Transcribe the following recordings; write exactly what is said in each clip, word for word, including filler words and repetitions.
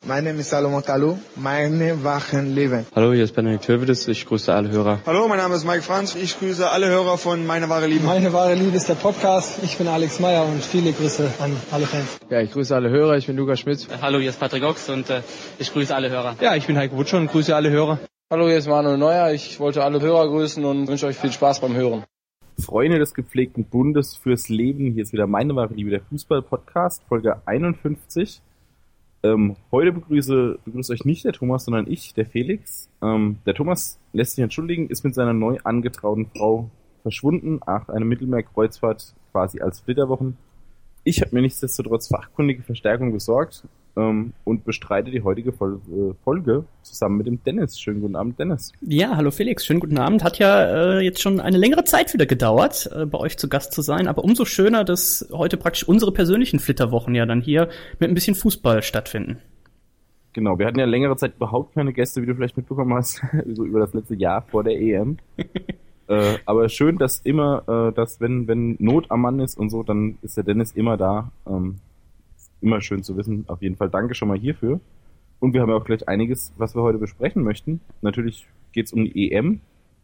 Mein Name ist Salomon Kalou, meine wachen Leben. Hallo, hier ist Benedikt Hövedes, ich grüße alle Hörer. Hallo, mein Name ist Mike Franz, ich grüße alle Hörer von Meine wahre Liebe. Meine wahre Liebe ist der Podcast, ich bin Alex Meyer und viele Grüße an alle Fans. Ja, ich grüße alle Hörer, ich bin Lukas Schmidt. Hallo, hier ist Patrick Ochs und äh, ich grüße alle Hörer. Ja, ich bin Heiko Wutscher und grüße alle Hörer. Hallo, hier ist Manuel Neuer, ich wollte alle Hörer grüßen und wünsche euch viel Spaß beim Hören. Freunde des gepflegten Bundes fürs Leben, hier ist wieder Meine wahre Liebe, der Fußball-Podcast, Folge einundfünfzig. Ähm, heute begrüße, begrüße euch nicht der Thomas, sondern ich, der Felix. Ähm, der Thomas lässt sich entschuldigen, ist mit seiner neu angetrauten Frau verschwunden, nach einer Mittelmeerkreuzfahrt quasi als Flitterwochen. Ich habe mir nichtsdestotrotz fachkundige Verstärkung besorgt ähm, und bestreite die heutige Fol- äh, Folge zusammen mit dem Dennis. Schönen guten Abend, Dennis. Ja, hallo Felix, schönen guten Abend. Hat ja äh, jetzt schon eine längere Zeit wieder gedauert, äh, bei euch zu Gast zu sein, aber umso schöner, dass heute praktisch unsere persönlichen Flitterwochen ja dann hier mit ein bisschen Fußball stattfinden. Genau, wir hatten ja längere Zeit überhaupt keine Gäste, wie du vielleicht mitbekommen hast, so über das letzte Jahr vor der E M. Äh, aber schön, dass immer, äh, dass wenn wenn Not am Mann ist und so, dann ist der Dennis immer da. Ähm, immer schön zu wissen. Auf jeden Fall danke schon mal hierfür. Und wir haben ja auch gleich einiges, was wir heute besprechen möchten. Natürlich geht es um die E M.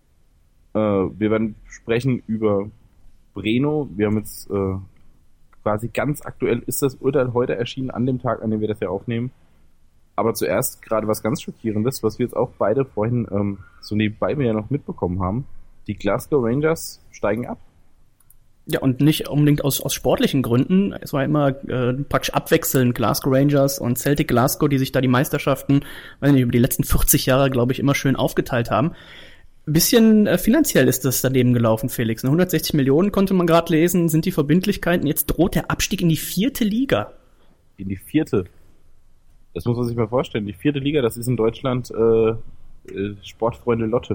Äh, wir werden sprechen über Breno. Wir haben jetzt äh, quasi ganz aktuell, ist das Urteil heute erschienen, an dem Tag, an dem wir das ja aufnehmen. Aber zuerst gerade was ganz Schockierendes, was wir jetzt auch beide vorhin ähm, so nebenbei mir ja noch mitbekommen haben. Die Glasgow Rangers steigen ab. Ja, und nicht unbedingt aus, aus sportlichen Gründen. Es war immer äh, praktisch abwechselnd Glasgow Rangers und Celtic Glasgow, die sich da die Meisterschaften, weiß nicht, über die letzten vierzig Jahre, glaube ich, immer schön aufgeteilt haben. Ein bisschen äh, finanziell ist das daneben gelaufen, Felix. hundertsechzig Millionen konnte man gerade lesen, sind die Verbindlichkeiten. Jetzt droht der Abstieg in die vierte Liga. In die vierte? Das muss man sich mal vorstellen. Die vierte Liga, das ist in Deutschland äh, äh, Sportfreunde Lotte.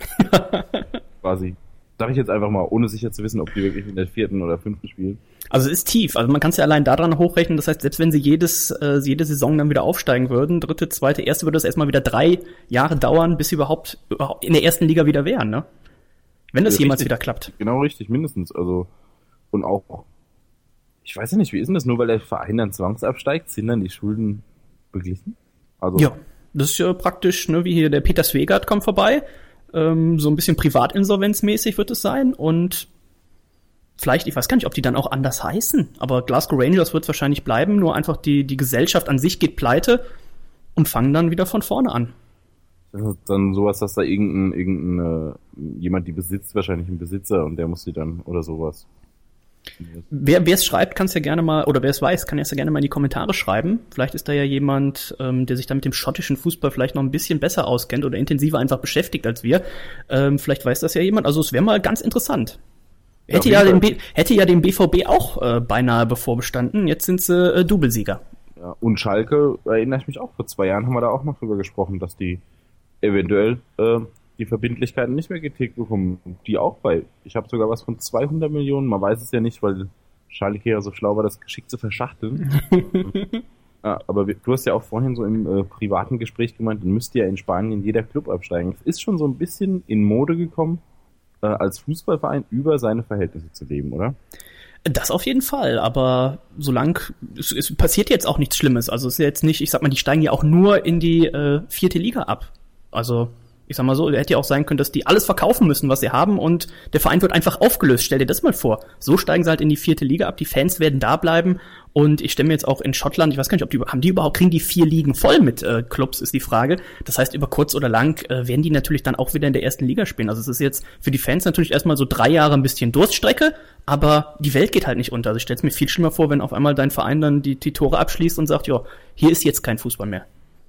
Quasi. Sag ich jetzt einfach mal, ohne sicher zu wissen, ob die wirklich in der vierten oder fünften spielen. Also es ist tief. Also man kann es ja allein daran hochrechnen. Das heißt, selbst wenn sie jedes äh, jede Saison dann wieder aufsteigen würden, dritte, zweite, erste, würde das erstmal wieder drei Jahre dauern, bis sie überhaupt, überhaupt in der ersten Liga wieder wären, ne? Wenn das ja, jemals richtig, wieder klappt. Genau richtig, mindestens. Also und auch, ich weiß ja nicht, wie ist denn das? Nur weil der Verein dann zwangsabsteigt, sind dann die Schulden beglichen? Also ja, das ist ja praktisch, ne, wie hier der Peter Swegert kommt vorbei. Ähm, so ein bisschen privatinsolvenzmäßig wird es sein und vielleicht, ich weiß gar nicht, ob die dann auch anders heißen, aber Glasgow Rangers wird es wahrscheinlich bleiben, nur einfach die, die Gesellschaft an sich geht pleite und fangen dann wieder von vorne an. Das ist dann sowas, dass da irgendein, irgendein äh, jemand die besitzt, wahrscheinlich ein Besitzer und der muss sie dann, oder sowas. Wer wer es schreibt, kann es ja gerne mal, oder wer es weiß, kann es ja gerne mal in die Kommentare schreiben. Vielleicht ist da ja jemand, ähm, der sich da mit dem schottischen Fußball vielleicht noch ein bisschen besser auskennt oder intensiver einfach beschäftigt als wir. Ähm, vielleicht weiß das ja jemand. Also es wäre mal ganz interessant. Hätte ja, ja den B, hätte ja dem B V B auch äh, beinahe bevorbestanden. Jetzt sind sie äh, Doublesieger. Ja, und Schalke, erinnere ich mich auch, vor zwei Jahren haben wir da auch mal drüber gesprochen, dass die eventuell äh, die Verbindlichkeiten nicht mehr getilgt bekommen. Die auch bei, ich habe sogar was von zweihundert Millionen, man weiß es ja nicht, weil Schalke ja so schlau war, das geschickt zu verschachteln. Ja, aber du hast ja auch vorhin so im äh, privaten Gespräch gemeint, dann müsste ja in Spanien jeder Club absteigen. Es ist schon so ein bisschen in Mode gekommen, äh, als Fußballverein über seine Verhältnisse zu leben, oder? Das auf jeden Fall, aber solange, es, es passiert jetzt auch nichts Schlimmes. Also es ist jetzt nicht, ich sag mal, die steigen ja auch nur in die äh, vierte Liga ab. Also ich sag mal so, hätte ja auch sein können, dass die alles verkaufen müssen, was sie haben und der Verein wird einfach aufgelöst. Stell dir das mal vor. So steigen sie halt in die vierte Liga ab, die Fans werden da bleiben und ich stelle mir jetzt auch in Schottland, ich weiß gar nicht, ob die, haben die überhaupt, kriegen die vier Ligen voll mit äh, Clubs, ist die Frage. Das heißt, über kurz oder lang äh, werden die natürlich dann auch wieder in der ersten Liga spielen. Also es ist jetzt für die Fans natürlich erstmal so drei Jahre ein bisschen Durststrecke, aber die Welt geht halt nicht unter. Also ich stelle es mir viel schlimmer vor, wenn auf einmal dein Verein dann die, die Tore abschließt und sagt, ja, hier ist jetzt kein Fußball mehr.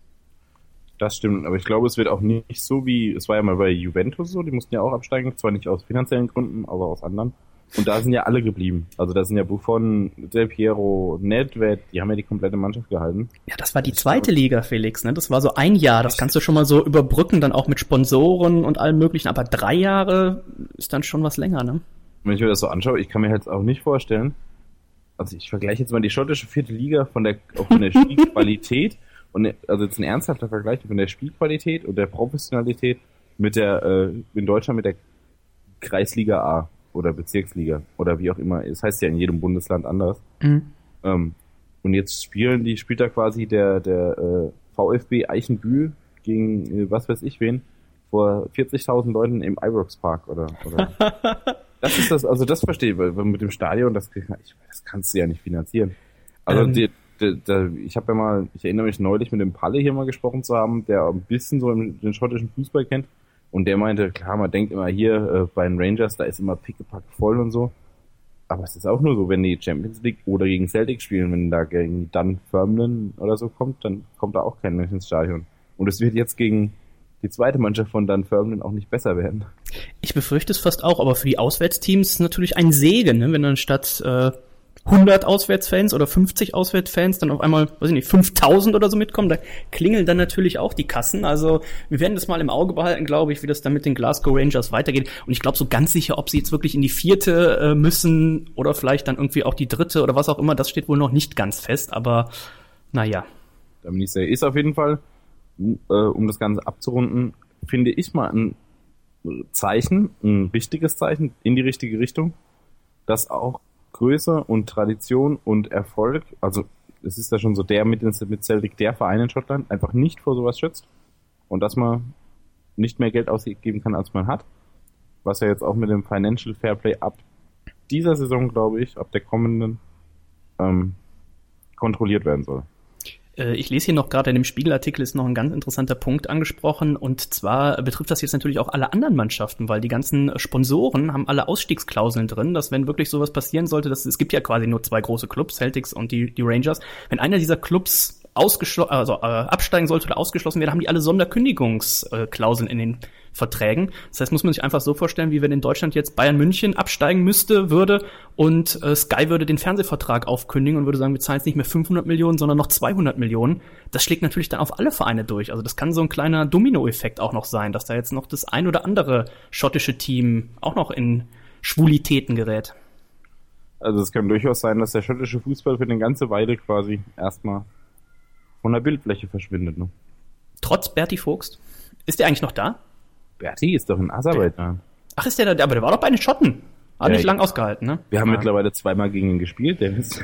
Das stimmt, aber ich glaube, es wird auch nicht so wie, es war ja mal bei Juventus so, die mussten ja auch absteigen, zwar nicht aus finanziellen Gründen, aber aus anderen. Und da sind ja alle geblieben. Also da sind ja Buffon, Del Piero, Nedved, die haben ja die komplette Mannschaft gehalten. Ja, das war die zweite Liga, Felix, ne? Das war so ein Jahr, das kannst du schon mal so überbrücken, dann auch mit Sponsoren und allem möglichen, aber drei Jahre ist dann schon was länger, ne? Wenn ich mir das so anschaue, ich kann mir jetzt auch nicht vorstellen, also ich vergleiche jetzt mal die schottische vierte Liga von der, auch von der Spielqualität. Und also jetzt ein ernsthafter Vergleich von der Spielqualität und der Professionalität mit der äh, in Deutschland mit der Kreisliga A oder Bezirksliga oder wie auch immer. Es heißt ja in jedem Bundesland anders. Mhm. Ähm, Und jetzt spielen die, spielt da quasi der, der äh, VfB Eichenbühl gegen äh, was weiß ich wen vor vierzigtausend Leuten im Ibrox Park oder, oder. Das ist das, also das verstehe ich, weil mit dem Stadion, das, ich, das kannst du ja nicht finanzieren. Also ähm. die, die, die, ich habe ja mal, ich erinnere mich neulich mit dem Palle hier mal gesprochen zu haben, der ein bisschen so den schottischen Fußball kennt und der meinte, klar, man denkt immer hier äh, bei den Rangers, da ist immer pickepack voll und so, aber es ist auch nur so, wenn die Champions League oder gegen Celtic spielen, wenn da gegen Dunfermline oder so kommt, dann kommt da auch kein Mensch ins Stadion. Und es wird jetzt gegen die zweite Mannschaft von Dunfermline auch nicht besser werden. Ich befürchte es fast auch, aber für die Auswärtsteams natürlich ein Segen, ne? Wenn dann statt äh, hundert Auswärtsfans oder fünfzig Auswärtsfans dann auf einmal, weiß ich nicht, fünftausend oder so mitkommen, da klingeln dann natürlich auch die Kassen. Also wir werden das mal im Auge behalten, glaube ich, wie das dann mit den Glasgow Rangers weitergeht. Und ich glaube so ganz sicher, ob sie jetzt wirklich in die vierte äh, müssen oder vielleicht dann irgendwie auch die dritte oder was auch immer, das steht wohl noch nicht ganz fest, aber naja. Da bin ich sehr, ist auf jeden Fall, um das Ganze abzurunden, finde ich mal ein Zeichen, ein wichtiges Zeichen in die richtige Richtung, dass auch Größe und Tradition und Erfolg, also es ist ja schon so der mit, mit Celtic, der Verein in Schottland, einfach nicht vor sowas schützt und dass man nicht mehr Geld ausgeben kann, als man hat, was ja jetzt auch mit dem Financial Fairplay ab dieser Saison, glaube ich, ab der kommenden, ähm, kontrolliert werden soll. Ich lese hier noch gerade in dem Spiegelartikel ist noch ein ganz interessanter Punkt angesprochen und zwar betrifft das jetzt natürlich auch alle anderen Mannschaften, weil die ganzen Sponsoren haben alle Ausstiegsklauseln drin, dass wenn wirklich sowas passieren sollte, dass es gibt ja quasi nur zwei große Clubs, Celtics und die, die Rangers, wenn einer dieser Clubs ausgeschlossen, also äh, absteigen sollte oder ausgeschlossen werden, haben die alle Sonderkündigungsklauseln in den Verträgen. Das heißt, muss man sich einfach so vorstellen, wie wenn in Deutschland jetzt Bayern München absteigen müsste, würde und äh, Sky würde den Fernsehvertrag aufkündigen und würde sagen, wir zahlen jetzt nicht mehr fünfhundert Millionen, sondern noch zweihundert Millionen. Das schlägt natürlich dann auf alle Vereine durch. Also das kann so ein kleiner Dominoeffekt auch noch sein, dass da jetzt noch das ein oder andere schottische Team auch noch in Schwulitäten gerät. Also es kann durchaus sein, dass der schottische Fußball für eine ganze Weile quasi erstmal von der Bildfläche verschwindet. Ne? Trotz Berti Vogst? Ist der eigentlich noch da? Berti ist doch in Aserbaidschan. Ach, ist der da? Aber der war doch bei den Schotten. Hat ja, nicht lang ausgehalten, ne? Wir haben ja. mittlerweile zweimal gegen ihn gespielt. Der ist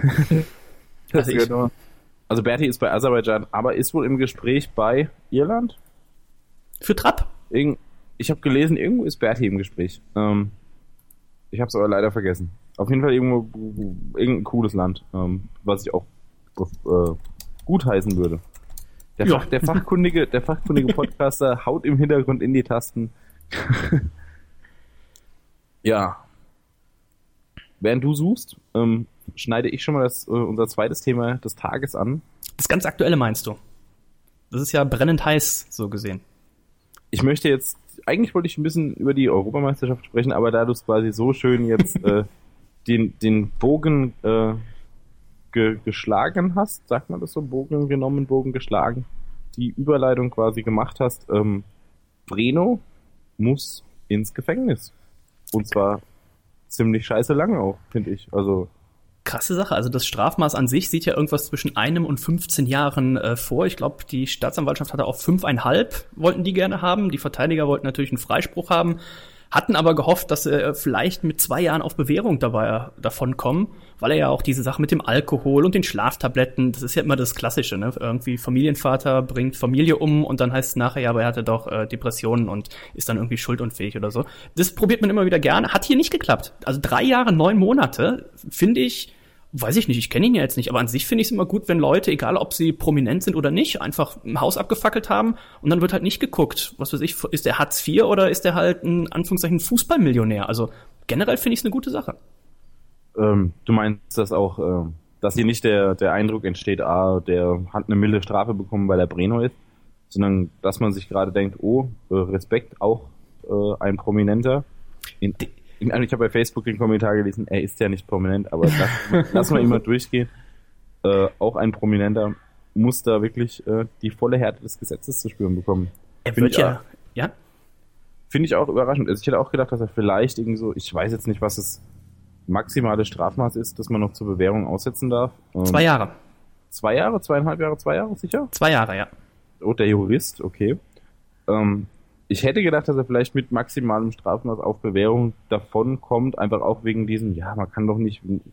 das ist genau. Also Berti ist bei Aserbaidschan, aber ist wohl im Gespräch bei Irland? Für Trapp? Irgend, ich habe gelesen, irgendwo ist Berti im Gespräch. Ähm, ich habe es aber leider vergessen. Auf jeden Fall irgendwo irgendein cooles Land, ähm, was ich auch äh, gutheißen würde. Der, ja. Fach, der fachkundige, der fachkundige Podcaster haut im Hintergrund in die Tasten. Ja. Während du suchst, ähm, schneide ich schon mal das, äh, unser zweites Thema des Tages an. Das ganz Aktuelle meinst du? Das ist ja brennend heiß, so gesehen. Ich möchte jetzt, eigentlich wollte ich ein bisschen über die Europameisterschaft sprechen, aber da du es quasi so schön jetzt äh, den, den Bogen äh, ge, geschlagen hast, sagt man das so, Bogen genommen, Bogen geschlagen, die Überleitung quasi gemacht hast, ähm, Breno muss ins Gefängnis. Und zwar ziemlich scheiße lange auch, finde ich. Also krasse Sache. Also das Strafmaß an sich sieht ja irgendwas zwischen einem und fünfzehn Jahren äh, vor. Ich glaube, die Staatsanwaltschaft hatte auch fünfeinhalb, wollten die gerne haben. Die Verteidiger wollten natürlich einen Freispruch haben, hatten aber gehofft, dass sie äh, vielleicht mit zwei Jahren auf Bewährung dabei äh, davon kommen, weil er ja auch diese Sache mit dem Alkohol und den Schlaftabletten, das ist ja immer das Klassische, ne? Irgendwie Familienvater bringt Familie um und dann heißt es nachher, ja, aber er hatte doch äh, Depressionen und ist dann irgendwie schuldunfähig oder so. Das probiert man immer wieder gerne. Hat hier nicht geklappt. Also drei Jahre, neun Monate, finde ich, weiß ich nicht, ich kenne ihn ja jetzt nicht, aber an sich finde ich es immer gut, wenn Leute, egal ob sie prominent sind oder nicht, einfach ein Haus abgefackelt haben und dann wird halt nicht geguckt, was weiß ich, ist der Hartz vier oder ist der halt ein Anführungszeichen Fußballmillionär? Also generell finde ich es eine gute Sache. Ähm, du meinst das auch, äh, dass hier nicht der, der Eindruck entsteht, ah, der hat eine milde Strafe bekommen, weil er Breno ist, sondern dass man sich gerade denkt, oh, äh, Respekt, auch äh, ein Prominenter. In, in, ich habe bei Facebook den Kommentar gelesen, er ist ja nicht prominent, aber das, lass mal immer durchgehen. Äh, auch ein Prominenter muss da wirklich äh, die volle Härte des Gesetzes zu spüren bekommen. Er wird ja, ja? Finde ich auch überraschend. Also ich hätte auch gedacht, dass er vielleicht irgendwie so, ich weiß jetzt nicht, was es maximale Strafmaß ist, das man noch zur Bewährung aussetzen darf. Ähm, zwei Jahre. Zwei Jahre? Zweieinhalb Jahre? Zwei Jahre, sicher? Zwei Jahre, ja. Oh, der Jurist, okay. Ähm, ich hätte gedacht, dass er vielleicht mit maximalem Strafmaß auf Bewährung davon kommt, einfach auch wegen diesem, ja, man kann doch nicht,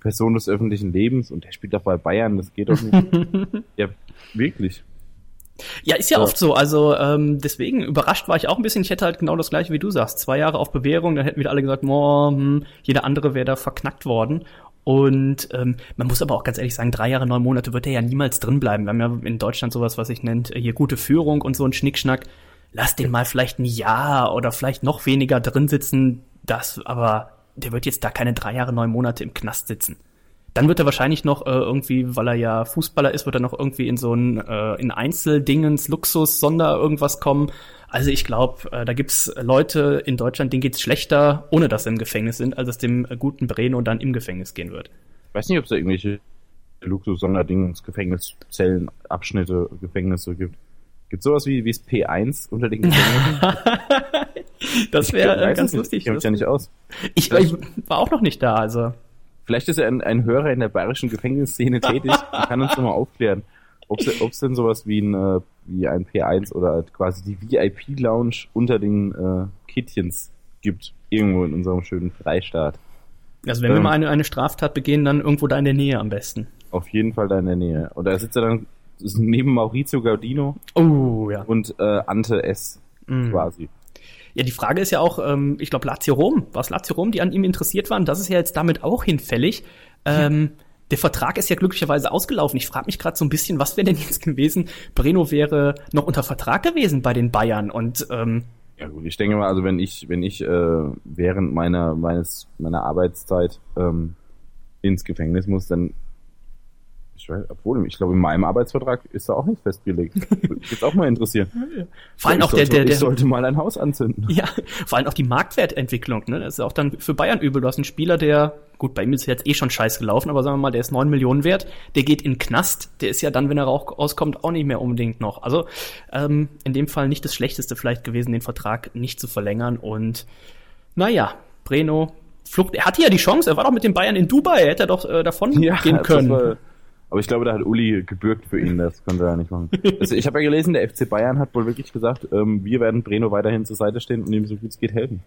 Person des öffentlichen Lebens und der spielt doch bei Bayern, das geht doch nicht. Ja, wirklich. Ja, ist ja, ja oft so. Also ähm, deswegen überrascht war ich auch ein bisschen. Ich hätte halt genau das Gleiche, wie du sagst. Zwei Jahre auf Bewährung, dann hätten wieder alle gesagt, boah, hm, jeder andere wäre da verknackt worden. Und ähm, man muss aber auch ganz ehrlich sagen, drei Jahre, neun Monate wird er ja niemals drin bleiben. Wir haben ja in Deutschland sowas, was sich nennt, hier gute Führung und so ein Schnickschnack. Lass den mal vielleicht ein Jahr oder vielleicht noch weniger drin sitzen. Das, aber der wird jetzt da keine drei Jahre, neun Monate im Knast sitzen. Dann wird er wahrscheinlich noch äh, irgendwie, weil er ja Fußballer ist, wird er noch irgendwie in so ein äh, in Einzeldingens, Luxus, Sonder irgendwas kommen. Also ich glaube, äh, da gibt's Leute in Deutschland, denen geht's schlechter, ohne dass sie im Gefängnis sind, als es dem äh, guten Breno dann im Gefängnis gehen wird. Ich weiß nicht, ob es da irgendwelche Luxus-Sonderdingens, Gefängniszellen, Abschnitte, Gefängnisse gibt. Gibt sowas wie wie es P eins unter den Gefängnissen? Das wäre äh, ganz lustig. Ich kenne mich ja nicht aus. Ich, ich war auch noch nicht da, also. Vielleicht ist ja ein, ein Hörer in der bayerischen Gefängnisszene tätig und kann uns nochmal aufklären, ob es denn sowas wie ein, äh, wie ein P eins oder halt quasi die V I P-Lounge unter den äh, Kittchens gibt, irgendwo in unserem schönen Freistaat. Also wenn ähm, wir mal eine, eine Straftat begehen, dann irgendwo da in der Nähe am besten. Auf jeden Fall da in der Nähe. Und da sitzt er dann neben Maurizio Gaudino oh, ja. und äh, Ante S. Mm. quasi. Ja, die Frage ist ja auch, ähm, ich glaube Lazio Rom, war es Lazio Rom, die an ihm interessiert waren? Das ist ja jetzt damit auch hinfällig. Ähm, ja. Der Vertrag ist ja glücklicherweise ausgelaufen. Ich frage mich gerade so ein bisschen, was wäre denn jetzt gewesen? Breno wäre noch unter Vertrag gewesen bei den Bayern und ähm, ja gut, ich denke mal, also wenn ich wenn ich äh, während meiner meines meiner Arbeitszeit ähm, ins Gefängnis muss, dann Ich weiß, obwohl, ich glaube, in meinem Arbeitsvertrag ist da auch nichts festgelegt. Würde mich jetzt auch mal interessieren. Vor allem ich auch sollte, der, der, der, ich sollte mal ein Haus anzünden. Ja, vor allem auch die Marktwertentwicklung, ne? Das ist auch dann für Bayern übel. Du hast einen Spieler, der, gut, bei ihm ist jetzt eh schon scheiß gelaufen, aber sagen wir mal, der ist neun Millionen wert, der geht in den Knast, der ist ja dann, wenn er rauskommt, auch nicht mehr unbedingt noch. Also, ähm, in dem Fall nicht das Schlechteste vielleicht gewesen, den Vertrag nicht zu verlängern und, naja, Breno, Flucht, er hatte ja die Chance, er war doch mit den Bayern in Dubai, er hätte doch äh, davon ja, gehen können. War, aber ich glaube, da hat Uli gebürgt für ihn, das konnte er ja nicht machen. Also ich habe ja gelesen, der F C Bayern hat wohl wirklich gesagt, ähm, wir werden Breno weiterhin zur Seite stehen und ihm so gut es geht helfen.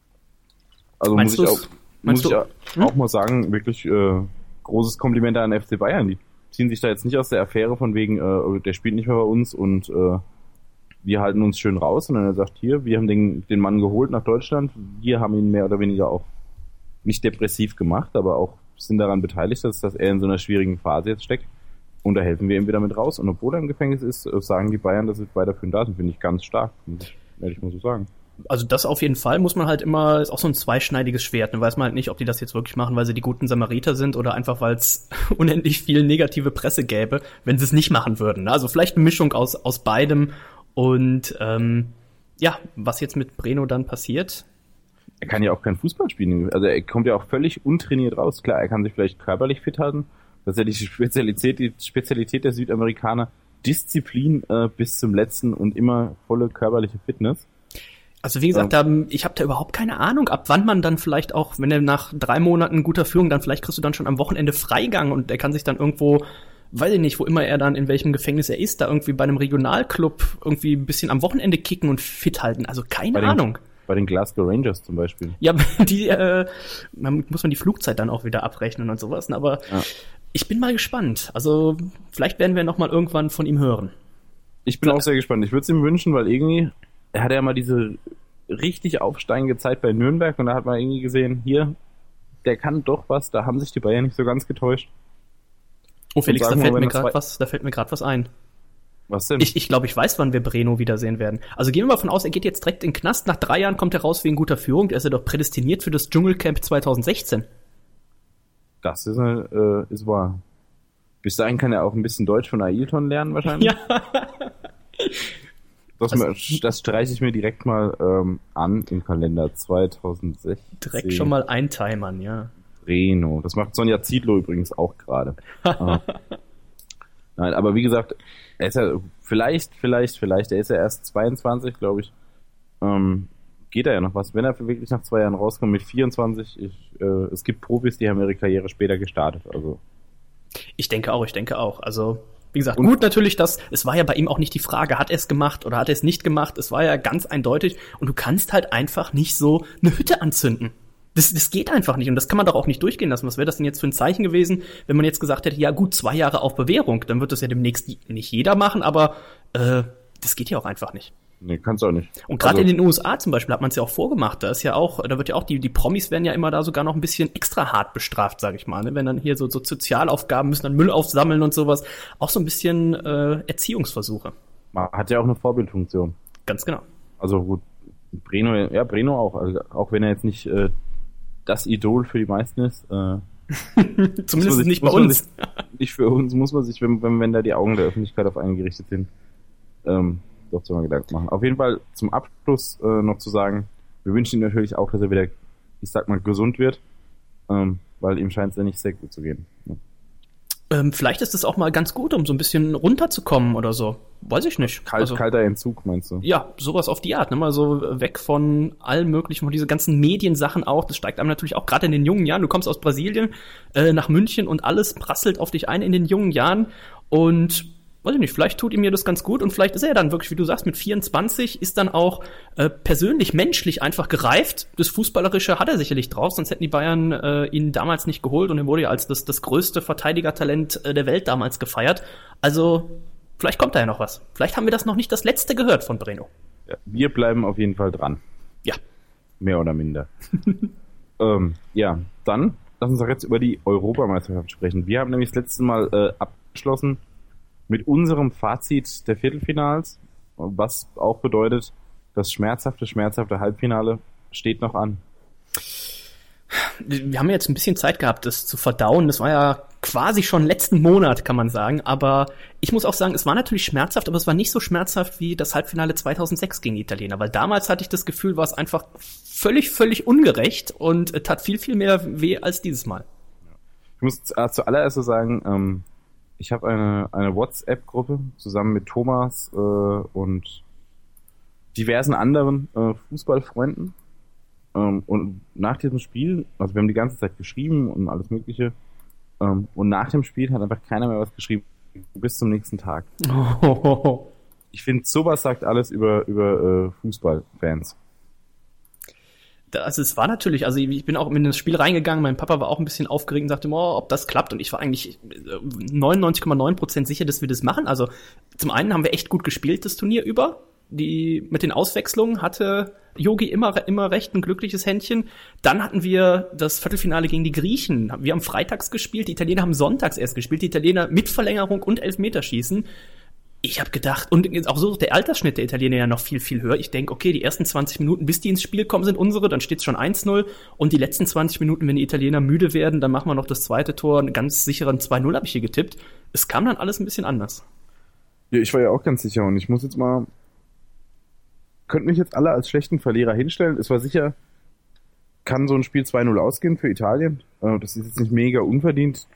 Also meinst muss ich, auch, muss du? ich auch, hm? auch mal sagen, wirklich äh, großes Kompliment an den F C Bayern. Die ziehen sich da jetzt nicht aus der Affäre von wegen, äh, der spielt nicht mehr bei uns und äh, wir halten uns schön raus, sondern er sagt, hier, wir haben den, den Mann geholt nach Deutschland, wir haben ihn mehr oder weniger auch nicht depressiv gemacht, aber auch sind daran beteiligt, dass, dass er in so einer schwierigen Phase jetzt steckt. Und da helfen wir ihm wieder mit raus. Und obwohl er im Gefängnis ist, sagen die Bayern, dass sie weiterführend da sind. Finde ich ganz stark. Werde ich mal so sagen. Also das auf jeden Fall muss man halt immer, ist auch so ein zweischneidiges Schwert. Dann weiß man halt nicht, ob die das jetzt wirklich machen, weil sie die guten Samariter sind oder einfach, weil es unendlich viel negative Presse gäbe, wenn sie es nicht machen würden. Also vielleicht eine Mischung aus, aus beidem. Und ähm, ja, was jetzt mit Breno dann passiert? Er kann ja auch kein Fußball spielen. Also er kommt ja auch völlig untrainiert raus. Klar, er kann sich vielleicht körperlich fit halten. Das ist ja die Spezialität, die Spezialität der Südamerikaner. Disziplin äh, bis zum letzten und immer volle körperliche Fitness. Also wie gesagt, ähm, da, ich habe da überhaupt keine Ahnung, ab wann man dann vielleicht auch, wenn er nach drei Monaten guter Führung, dann vielleicht kriegst du dann schon am Wochenende Freigang und er kann sich dann irgendwo, weiß ich nicht, wo immer er dann, in welchem Gefängnis er ist, da irgendwie bei einem Regionalclub irgendwie ein bisschen am Wochenende kicken und fit halten. Also keine den, Ahnung. Bei den Glasgow Rangers zum Beispiel. Ja, die äh, man, muss man die Flugzeit dann auch wieder abrechnen und sowas. Aber ja. Ich bin mal gespannt. Also vielleicht werden wir noch mal irgendwann von ihm hören. Ich bin Vielleicht. auch sehr gespannt. Ich würde es ihm wünschen, weil irgendwie, er hatte ja mal diese richtig aufsteigende Zeit bei Nürnberg und da hat man irgendwie gesehen, hier, der kann doch was. Da haben sich die Bayern nicht so ganz getäuscht. Oh Felix, da fällt, mir grad was, da fällt mir gerade was ein. Was denn? Ich, ich glaube, ich weiß, wann wir Breno wiedersehen werden. Also gehen wir mal von aus, er geht jetzt direkt in den Knast. Nach drei Jahren kommt er raus wegen guter Führung. Der ist ja doch prädestiniert für das Dschungelcamp zwanzig sechzehn. Das ist, äh, ist wahr. Bis dahin kann er auch ein bisschen Deutsch von Ailton lernen wahrscheinlich. Ja. Das, also, das streiche ich mir direkt mal ähm, an im Kalender zwanzig sechzehn. Direkt schon mal eintimern, ja. Breno. Das macht Sonja Ziedlow übrigens auch gerade. ah. Nein, aber wie gesagt, er ist ja vielleicht, vielleicht, vielleicht, er ist ja erst zweiundzwanzig, glaube ich. Ähm, geht da ja noch was. Wenn er wirklich nach zwei Jahren rauskommt mit vierundzwanzig, ich, äh, es gibt Profis, die haben ihre Karriere später gestartet. Also ich denke auch, ich denke auch. Also wie gesagt, und gut natürlich, dass es war ja bei ihm auch nicht die Frage, hat er es gemacht oder hat er es nicht gemacht. Es war ja ganz eindeutig und du kannst halt einfach nicht so eine Hütte anzünden. Das, das geht einfach nicht und das kann man doch auch nicht durchgehen lassen. Was wäre das denn jetzt für ein Zeichen gewesen, wenn man jetzt gesagt hätte, ja gut, zwei Jahre auf Bewährung, dann wird das ja demnächst nicht jeder machen, aber äh, das geht ja auch einfach nicht. Nee, kannst du auch nicht. Und gerade also, in den U S A zum Beispiel hat man es ja auch vorgemacht. Da ist ja auch, da wird ja auch, die, die Promis werden ja immer da sogar noch ein bisschen extra hart bestraft, sage ich mal. Ne? Wenn dann hier so, so Sozialaufgaben müssen, dann Müll aufsammeln und sowas. Auch so ein bisschen äh, Erziehungsversuche. Man hat ja auch eine Vorbildfunktion. Ganz genau. Also gut, Breno, ja, Breno auch. Also, auch wenn er jetzt nicht äh, das Idol für die meisten ist. Äh, Zumindest sich, nicht bei uns. Sich, nicht für uns, muss man sich, wenn, wenn, wenn da die Augen der Öffentlichkeit auf einen gerichtet sind, ähm, doch zu mal Gedanken machen. Auf jeden Fall zum Abschluss äh, noch zu sagen, wir wünschen ihm natürlich auch, dass er wieder, ich sag mal, gesund wird, ähm, weil ihm scheint es ja nicht sehr gut zu gehen. Ja. Ähm, vielleicht ist es auch mal ganz gut, um so ein bisschen runterzukommen oder so. Weiß ich nicht. Kalt, also, kalter Entzug, meinst du? Ja, sowas auf die Art. Ne? Mal so weg von allem Möglichen, von diese ganzen Mediensachen auch. Das steigt einem natürlich auch gerade in den jungen Jahren. Du kommst aus Brasilien äh, nach München und alles prasselt auf dich ein in den jungen Jahren. Und weiß ich nicht, vielleicht tut ihm mir das ganz gut und vielleicht ist er dann wirklich, wie du sagst, mit vierundzwanzig ist dann auch äh, persönlich, menschlich einfach gereift. Das Fußballerische hat er sicherlich drauf, sonst hätten die Bayern äh, ihn damals nicht geholt und er wurde ja als das, das größte Verteidigertalent äh, der Welt damals gefeiert. Also vielleicht kommt da ja noch was. Vielleicht haben wir das noch nicht das letzte gehört von Breno. Ja, wir bleiben auf jeden Fall dran. Ja. Mehr oder minder. ähm, ja, dann lass uns doch jetzt über die Europameisterschaft sprechen. Wir haben nämlich das letzte Mal äh, abgeschlossen mit unserem Fazit der Viertelfinals, was auch bedeutet, das schmerzhafte, schmerzhafte Halbfinale steht noch an. Wir haben jetzt ein bisschen Zeit gehabt, das zu verdauen. Das war ja quasi schon letzten Monat, kann man sagen. Aber ich muss auch sagen, es war natürlich schmerzhaft, aber es war nicht so schmerzhaft wie das Halbfinale zweitausendsechs gegen die Italiener. Weil damals hatte ich das Gefühl, war es einfach völlig, völlig ungerecht und tat viel, viel mehr weh als dieses Mal. Ich muss zuallererst so sagen, ähm, ich habe eine, eine WhatsApp-Gruppe zusammen mit Thomas äh, und diversen anderen äh, Fußballfreunden. Ähm, und nach diesem Spiel, also wir haben die ganze Zeit geschrieben und alles Mögliche. Ähm, und nach dem Spiel hat einfach keiner mehr was geschrieben. Bis zum nächsten Tag. Oh. Ich finde, sowas sagt alles über, über äh, Fußballfans. Also es war natürlich, also ich bin auch in das Spiel reingegangen, mein Papa war auch ein bisschen aufgeregt und sagte, oh, ob das klappt und ich war eigentlich neunundneunzig Komma neun Prozent sicher, dass wir das machen. Also zum einen haben wir echt gut gespielt das Turnier über, die mit den Auswechslungen hatte Jogi immer immer recht ein glückliches Händchen. Dann hatten wir das Viertelfinale gegen die Griechen. Wir haben freitags gespielt, die Italiener haben sonntags erst gespielt, die Italiener mit Verlängerung und Elfmeterschießen. Ich habe gedacht, und auch so der Altersschnitt der Italiener ja noch viel, viel höher. Ich denke, okay, die ersten zwanzig Minuten, bis die ins Spiel kommen, sind unsere, dann steht es schon eins null. Und die letzten zwanzig Minuten, wenn die Italiener müde werden, dann machen wir noch das zweite Tor. Einen ganz sicheren zwei null habe ich hier getippt. Es kam dann alles ein bisschen anders. Ja, ich war ja auch ganz sicher und ich muss jetzt mal, könnten mich jetzt alle als schlechten Verlierer hinstellen. Es war sicher, kann so ein Spiel zwei null ausgehen für Italien. Das ist jetzt nicht mega unverdient.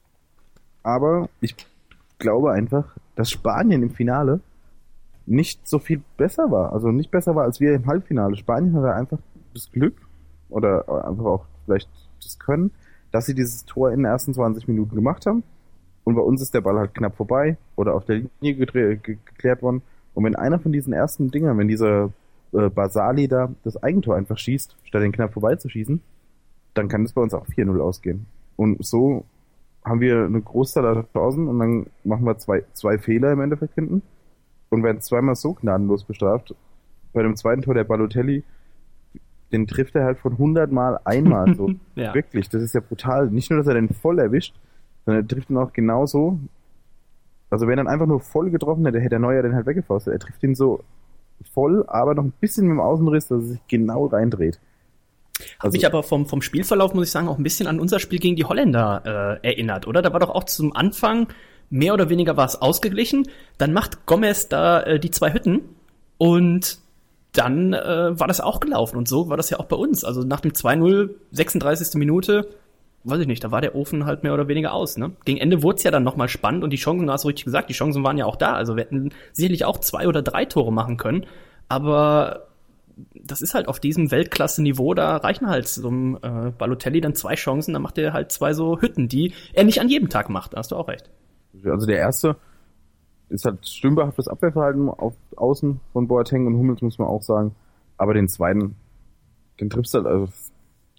Aber ich glaube einfach, dass Spanien im Finale nicht so viel besser war. Also nicht besser war als wir im Halbfinale. Spanien hatte einfach das Glück oder einfach auch vielleicht das Können, dass sie dieses Tor in den ersten zwanzig Minuten gemacht haben. Und bei uns ist der Ball halt knapp vorbei oder auf der Linie gedre- ge- geklärt worden. Und wenn einer von diesen ersten Dingern, wenn dieser äh, Basali da das Eigentor einfach schießt, statt den knapp vorbeizuschießen, dann kann das bei uns auch vier null ausgehen. Und so haben wir eine Großzahl an Chancen und dann machen wir zwei, zwei Fehler im Endeffekt hinten und werden zweimal so gnadenlos bestraft. Bei dem zweiten Tor der Balotelli, den trifft er halt von hundert Mal einmal so. Ja. Wirklich, das ist ja brutal. Nicht nur, dass er den voll erwischt, sondern er trifft ihn auch genauso. Also wenn er dann einfach nur voll getroffen hätte, hätte der Neuer den halt weggefaustet. Er trifft ihn so voll, aber noch ein bisschen mit dem Außenriss, dass er sich genau reindreht. Hat also, mich aber vom, vom Spielverlauf, muss ich sagen, auch ein bisschen an unser Spiel gegen die Holländer äh, erinnert, oder? Da war doch auch zum Anfang, mehr oder weniger war es ausgeglichen, dann macht Gomez da äh, die zwei Hütten und dann äh, war das auch gelaufen und so war das ja auch bei uns. Also nach dem zwei null, sechsunddreißigste Minute, weiß ich nicht, da war der Ofen halt mehr oder weniger aus, ne? Gegen Ende wurde es ja dann nochmal spannend und die Chancen, du hast richtig gesagt, die Chancen waren ja auch da. Also wir hätten sicherlich auch zwei oder drei Tore machen können, aber das ist halt auf diesem Weltklasse-Niveau, da reichen halt so einem äh, Balotelli dann zwei Chancen, dann macht er halt zwei so Hütten, die er nicht an jedem Tag macht, da hast du auch recht. Also der erste ist halt stümperhaftes Abwehrverhalten auf Außen von Boateng und Hummels, muss man auch sagen, aber den zweiten, den triffst du halt, also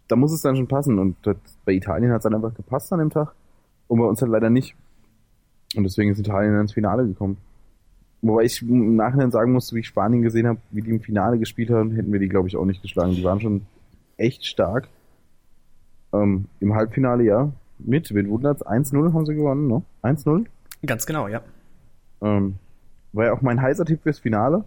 da muss es dann schon passen. Und das, bei Italien hat es dann einfach gepasst an dem Tag. Und bei uns halt leider nicht. Und deswegen ist Italien dann ins Finale gekommen. Wobei ich im Nachhinein sagen musste, wie ich Spanien gesehen habe, wie die im Finale gespielt haben, hätten wir die, glaube ich, auch nicht geschlagen. Die waren schon echt stark. Ähm, Im Halbfinale, ja. Mit, wen wundert's? eins null haben sie gewonnen, ne? eins null? Ganz genau, ja. Ähm, war ja auch mein heißer Tipp fürs Finale.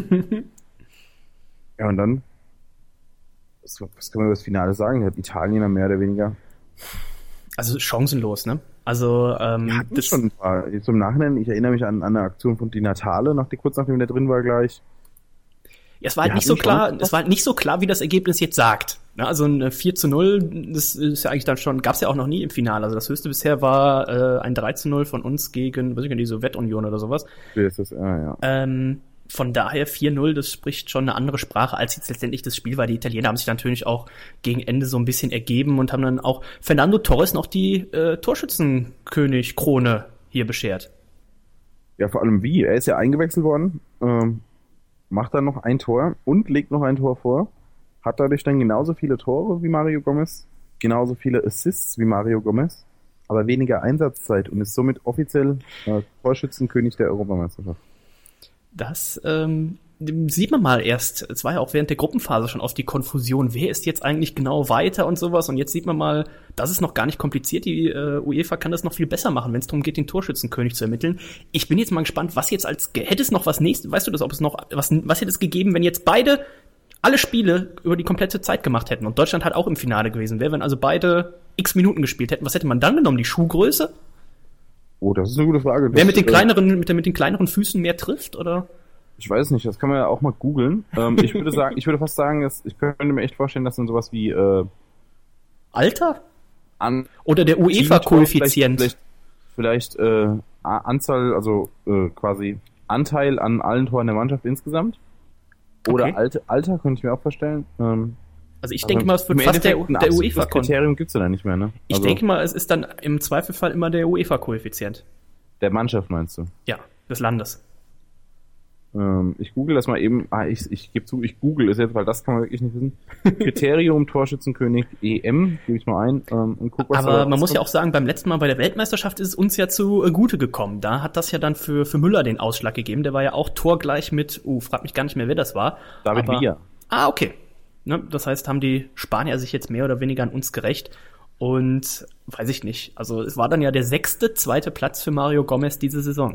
Ja, und dann, was, was kann man über das Finale sagen? Hat Italien dann mehr oder weniger. Also chancenlos, ne? Also, ähm, ja, das schon ein paar. Jetzt im Nachhinein, ich erinnere mich an, an eine Aktion von Di Natale, nach, kurz nachdem der drin war gleich. Ja, es war halt nicht so klar, es war halt nicht so klar, wie das Ergebnis jetzt sagt. Ne? Also ein vier zu null, das ist ja eigentlich dann schon, gab's ja auch noch nie im Finale. Also das höchste bisher war äh, ein drei zu null von uns gegen, weiß ich nicht, die Sowjetunion oder sowas. Wie ist das? Ja, ja. Ähm, von daher vier null, das spricht schon eine andere Sprache als jetzt letztendlich das Spiel, weil die Italiener haben sich natürlich auch gegen Ende so ein bisschen ergeben und haben dann auch Fernando Torres noch die äh, Torschützenkönig-Krone hier beschert. Ja, vor allem wie? Er ist ja eingewechselt worden, ähm, macht dann noch ein Tor und legt noch ein Tor vor, hat dadurch dann genauso viele Tore wie Mario Gomez, genauso viele Assists wie Mario Gomez, aber weniger Einsatzzeit und ist somit offiziell äh, Torschützenkönig der Europameisterschaft. Das ähm, sieht man mal erst. Es war ja auch während der Gruppenphase schon oft die Konfusion, wer ist jetzt eigentlich genau weiter und sowas. Und jetzt sieht man mal, das ist noch gar nicht kompliziert. Die äh, UEFA kann das noch viel besser machen, wenn es darum geht, den Torschützenkönig zu ermitteln. Ich bin jetzt mal gespannt, was jetzt als, hätte es noch was nächstes, weißt du das, ob es noch, was, was hätte es gegeben, wenn jetzt beide alle Spiele über die komplette Zeit gemacht hätten und Deutschland halt auch im Finale gewesen wäre, wenn also beide x Minuten gespielt hätten. Was hätte man dann genommen? Die Schuhgröße? Oh, das ist eine gute Frage. Das, Wer mit den kleineren, mit, den, mit den kleineren Füßen mehr trifft, oder? Ich weiß nicht, das kann man ja auch mal googeln. Ähm, ich würde sagen, ich würde fast sagen, dass, ich könnte mir echt vorstellen, dass dann sowas wie äh, Alter? An oder der UEFA-Koeffizient. Vielleicht, vielleicht, vielleicht äh, Anzahl, also äh, quasi Anteil an allen Toren der Mannschaft insgesamt. Oder Okay. Alter, Alter könnte ich mir auch vorstellen. Ähm, Also ich denke mal, es wird fast der, der UEFA Das Kriterium gibt's ja dann nicht mehr, ne? Ich Also, denke mal, es ist dann im Zweifelfall immer der UEFA-Koeffizient. Der Mannschaft meinst du? Ja, des Landes. Ähm, ich google das mal eben. Ah, ich, ich gebe zu, ich google es jetzt, weil das kann man wirklich nicht wissen. Kriterium Torschützenkönig E M, gebe ich mal ein ähm, und guck, was Aber da man muss rauskommt. ja auch sagen, beim letzten Mal bei der Weltmeisterschaft ist es uns ja zugute gekommen. Da hat das ja dann für, für Müller den Ausschlag gegeben. Der war ja auch torgleich mit, uh, frag mich gar nicht mehr, wer das war. David Aber, Villa. Ah, okay. Ne, das heißt, haben die Spanier sich jetzt mehr oder weniger an uns gerecht. Und weiß ich nicht. Also es war dann ja der sechste, zweite Platz für Mario Gomez diese Saison.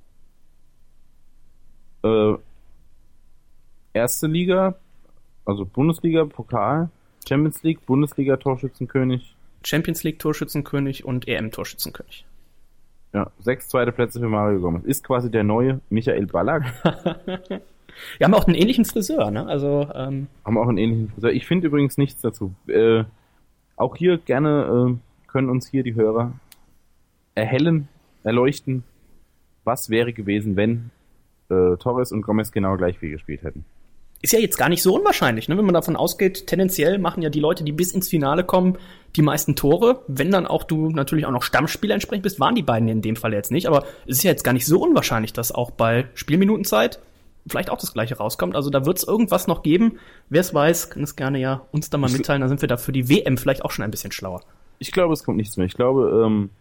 Äh, erste Liga, also Bundesliga, Pokal, Champions League, Bundesliga Torschützenkönig. Champions League Torschützenkönig und E M Torschützenkönig. Ja, sechs zweite Plätze für Mario Gomez. Ist quasi der neue Michael Ballack. Wir haben auch einen ähnlichen Friseur, ne? Also, ähm, Haben auch einen ähnlichen Friseur. Ich finde übrigens nichts dazu. Äh, auch hier gerne äh, können uns hier die Hörer erhellen, erleuchten, was wäre gewesen, wenn äh, Torres und Gomez genau gleich viel gespielt hätten. ist ja jetzt gar nicht so unwahrscheinlich, ne? Wenn man davon ausgeht, tendenziell machen ja die Leute, die bis ins Finale kommen, die meisten Tore. Wenn dann auch du natürlich auch noch Stammspieler entsprechend bist, waren die beiden in dem Fall jetzt nicht. Aber es ist ja jetzt gar nicht so unwahrscheinlich, dass auch bei Spielminutenzeit vielleicht auch das Gleiche rauskommt. Also da wird es irgendwas noch geben. Wer es weiß, kann es gerne ja uns dann mal mitteilen. Dann sind wir da für die W M vielleicht auch schon ein bisschen schlauer. Ich glaube, es kommt nichts mehr. Ich glaube, ähm,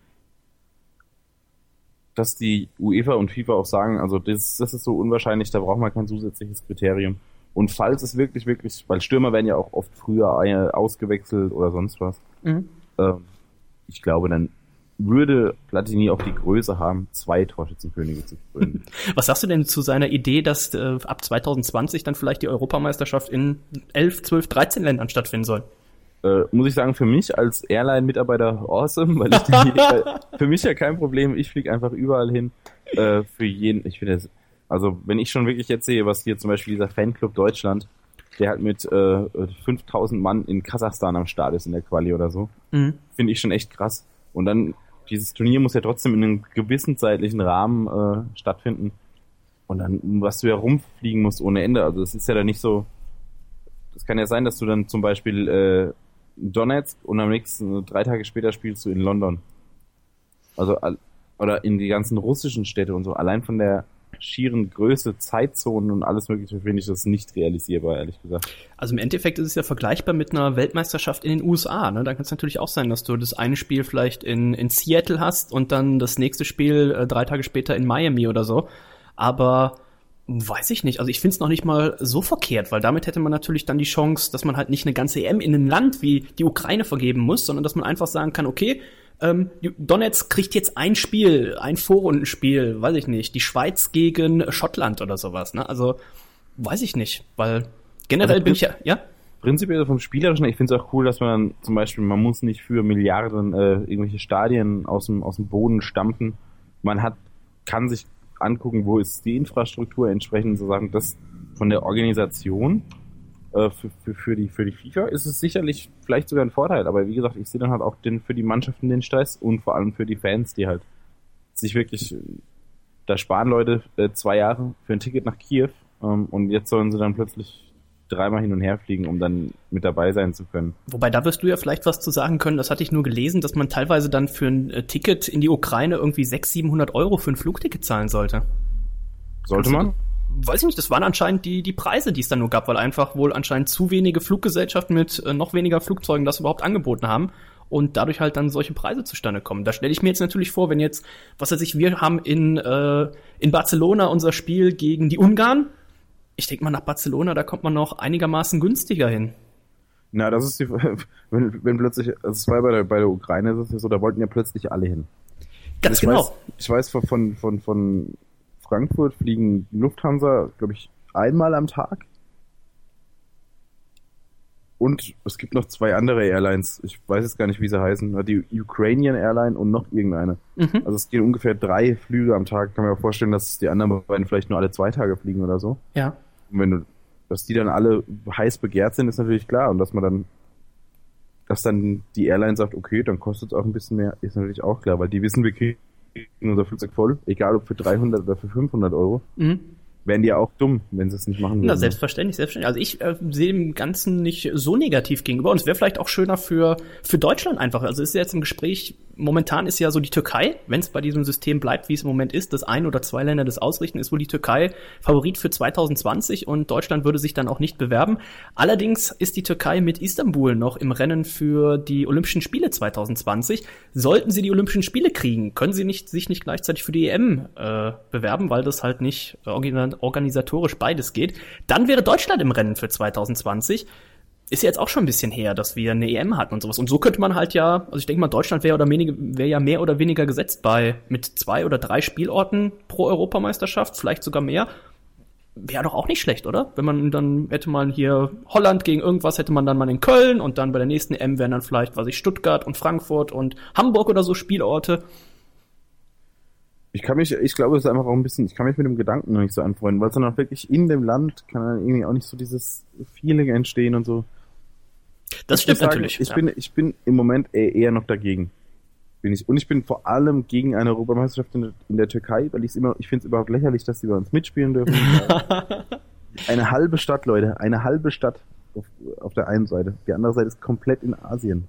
dass die UEFA und FIFA auch sagen, also das, das ist so unwahrscheinlich, da braucht man kein zusätzliches Kriterium. Und falls es wirklich, wirklich, weil Stürmer werden ja auch oft früher ausgewechselt oder sonst was. Mhm. Ähm, ich glaube, dann würde Platini auch die Größe haben, zwei Torschützenkönige zu krönen. Was sagst du denn zu seiner Idee, dass äh, ab zwanzig zwanzig dann vielleicht die Europameisterschaft in elf, zwölf, dreizehn Ländern stattfinden soll? Äh, muss ich sagen, für mich als Airline-Mitarbeiter awesome, weil ich denke, weil für mich ja kein Problem, ich fliege einfach überall hin. Äh, für jeden, ich finde das, also wenn ich schon wirklich jetzt sehe, was hier zum Beispiel dieser Fanclub Deutschland, der halt mit äh, fünftausend Mann in Kasachstan am Start ist in der Quali oder so, mhm. finde ich schon echt krass. Und dann, dieses Turnier muss ja trotzdem in einem gewissen zeitlichen Rahmen äh, stattfinden. Und dann, was du ja rumfliegen musst ohne Ende, also es ist ja dann nicht so, es kann ja sein, dass du dann zum Beispiel äh, Donetsk und am nächsten, drei Tage später spielst du in London. Also, oder in die ganzen russischen Städte und so. Allein von der schieren Größe, Zeitzonen und alles mögliche finde ich das nicht realisierbar, ehrlich gesagt. Also im Endeffekt ist es ja vergleichbar mit einer Weltmeisterschaft in den U S A. Ne? Da kann es natürlich auch sein, dass du das eine Spiel vielleicht in, in Seattle hast und dann das nächste Spiel äh, drei Tage später in Miami oder so. Aber weiß ich nicht. Also ich finde es noch nicht mal so verkehrt, weil damit hätte man natürlich dann die Chance, dass man halt nicht eine ganze E M in einem Land wie die Ukraine vergeben muss, sondern dass man einfach sagen kann, okay, ähm, Donetsk kriegt jetzt ein Spiel, ein Vorrundenspiel, weiß ich nicht, die Schweiz gegen Schottland oder sowas. Ne? Also weiß ich nicht, weil generell also, bin ich ja, ja? Prinzipiell vom Spielerischen, ich finde es auch cool, dass man dann zum Beispiel, man muss nicht für Milliarden äh, irgendwelche Stadien aus dem, aus dem Boden stampfen. Man hat, kann sich angucken, wo ist die Infrastruktur entsprechend, so sagen, das von der Organisation äh, für, für, für die für die FIFA ist es sicherlich vielleicht sogar ein Vorteil, aber wie gesagt, ich sehe dann halt auch den für die Mannschaften den Stress und vor allem für die Fans, die halt sich wirklich, da sparen Leute äh, zwei Jahre für ein Ticket nach Kiew ähm, und jetzt sollen sie dann plötzlich dreimal hin und her fliegen, um dann mit dabei sein zu können. Wobei, da wirst du ja vielleicht was zu sagen können, das hatte ich nur gelesen, dass man teilweise dann für ein äh, Ticket in die Ukraine irgendwie sechshundert, siebenhundert Euro für ein Flugticket zahlen sollte. Sollte man? Weiß ich nicht, das waren anscheinend die die Preise, die es dann nur gab, weil einfach wohl anscheinend zu wenige Fluggesellschaften mit äh, noch weniger Flugzeugen das überhaupt angeboten haben und dadurch halt dann solche Preise zustande kommen. Da stelle ich mir jetzt natürlich vor, wenn jetzt, was weiß ich, wir haben in äh, in Barcelona unser Spiel gegen die Ungarn. Ich denke mal, nach Barcelona, da kommt man noch einigermaßen günstiger hin. Na, das ist die, wenn, wenn plötzlich, also es war bei der, bei der Ukraine, das ist ja so, da wollten ja plötzlich alle hin. Ganz ich genau. Weiß, ich weiß, von, von, von Frankfurt fliegen Lufthansa, glaube ich, einmal am Tag. Und es gibt noch zwei andere Airlines. Ich weiß jetzt gar nicht, wie sie heißen. Die Ukrainian Airline und noch irgendeine. Mhm. Also es gehen ungefähr drei Flüge am Tag. Kann mir auch vorstellen, dass die anderen beiden vielleicht nur alle zwei Tage fliegen oder so. Ja. Und wenn du, dass die dann alle heiß begehrt sind, ist natürlich klar. Und dass man dann, dass dann die Airline sagt, okay, dann kostet es auch ein bisschen mehr, ist natürlich auch klar. Weil die wissen, wir kriegen unser Flugzeug voll. Egal ob für dreihundert oder für fünfhundert Euro. Mhm. Wären die ja auch dumm, wenn sie es nicht machen würden. Na, selbstverständlich, selbstverständlich. Also ich äh, sehe dem Ganzen nicht so negativ gegenüber und es wäre vielleicht auch schöner für für Deutschland einfach. Also es ist ja jetzt im Gespräch, momentan ist ja so die Türkei, wenn es bei diesem System bleibt, wie es im Moment ist, dass ein oder zwei Länder das ausrichten, ist wohl die Türkei Favorit für zwanzig zwanzig und Deutschland würde sich dann auch nicht bewerben. Allerdings ist die Türkei mit Istanbul noch im Rennen für die Olympischen Spiele zwanzig zwanzig. Sollten sie die Olympischen Spiele kriegen, können sie nicht sich nicht gleichzeitig für die E M äh, bewerben, weil das halt nicht äh, original organisatorisch beides geht, dann wäre Deutschland im Rennen für zwanzig zwanzig. Ist ja jetzt auch schon ein bisschen her, dass wir eine E M hatten und sowas. Und so könnte man halt ja, also ich denke mal, Deutschland wäre oder weniger, wäre ja mehr oder weniger gesetzt bei mit zwei oder drei Spielorten pro Europameisterschaft, vielleicht sogar mehr. Wäre doch auch nicht schlecht, oder? Wenn man dann hätte man hier Holland gegen irgendwas, hätte man dann mal in Köln und dann bei der nächsten E M wären dann vielleicht, weiß ich, Stuttgart und Frankfurt und Hamburg oder so Spielorte. Ich kann mich, ich glaube, es ist einfach auch ein bisschen, ich kann mich mit dem Gedanken noch nicht so anfreunden, weil es dann auch wirklich in dem Land kann dann irgendwie auch nicht so dieses Feeling entstehen und so. Das ich stimmt sagen, natürlich. Ich ja. bin, ich bin im Moment eher noch dagegen. Bin ich. Und ich bin vor allem gegen eine Europameisterschaft in der, in der Türkei, weil ich es immer, ich finde es überhaupt lächerlich, dass die bei uns mitspielen dürfen. Eine halbe Stadt, Leute, eine halbe Stadt auf, auf der einen Seite. Die andere Seite ist komplett in Asien.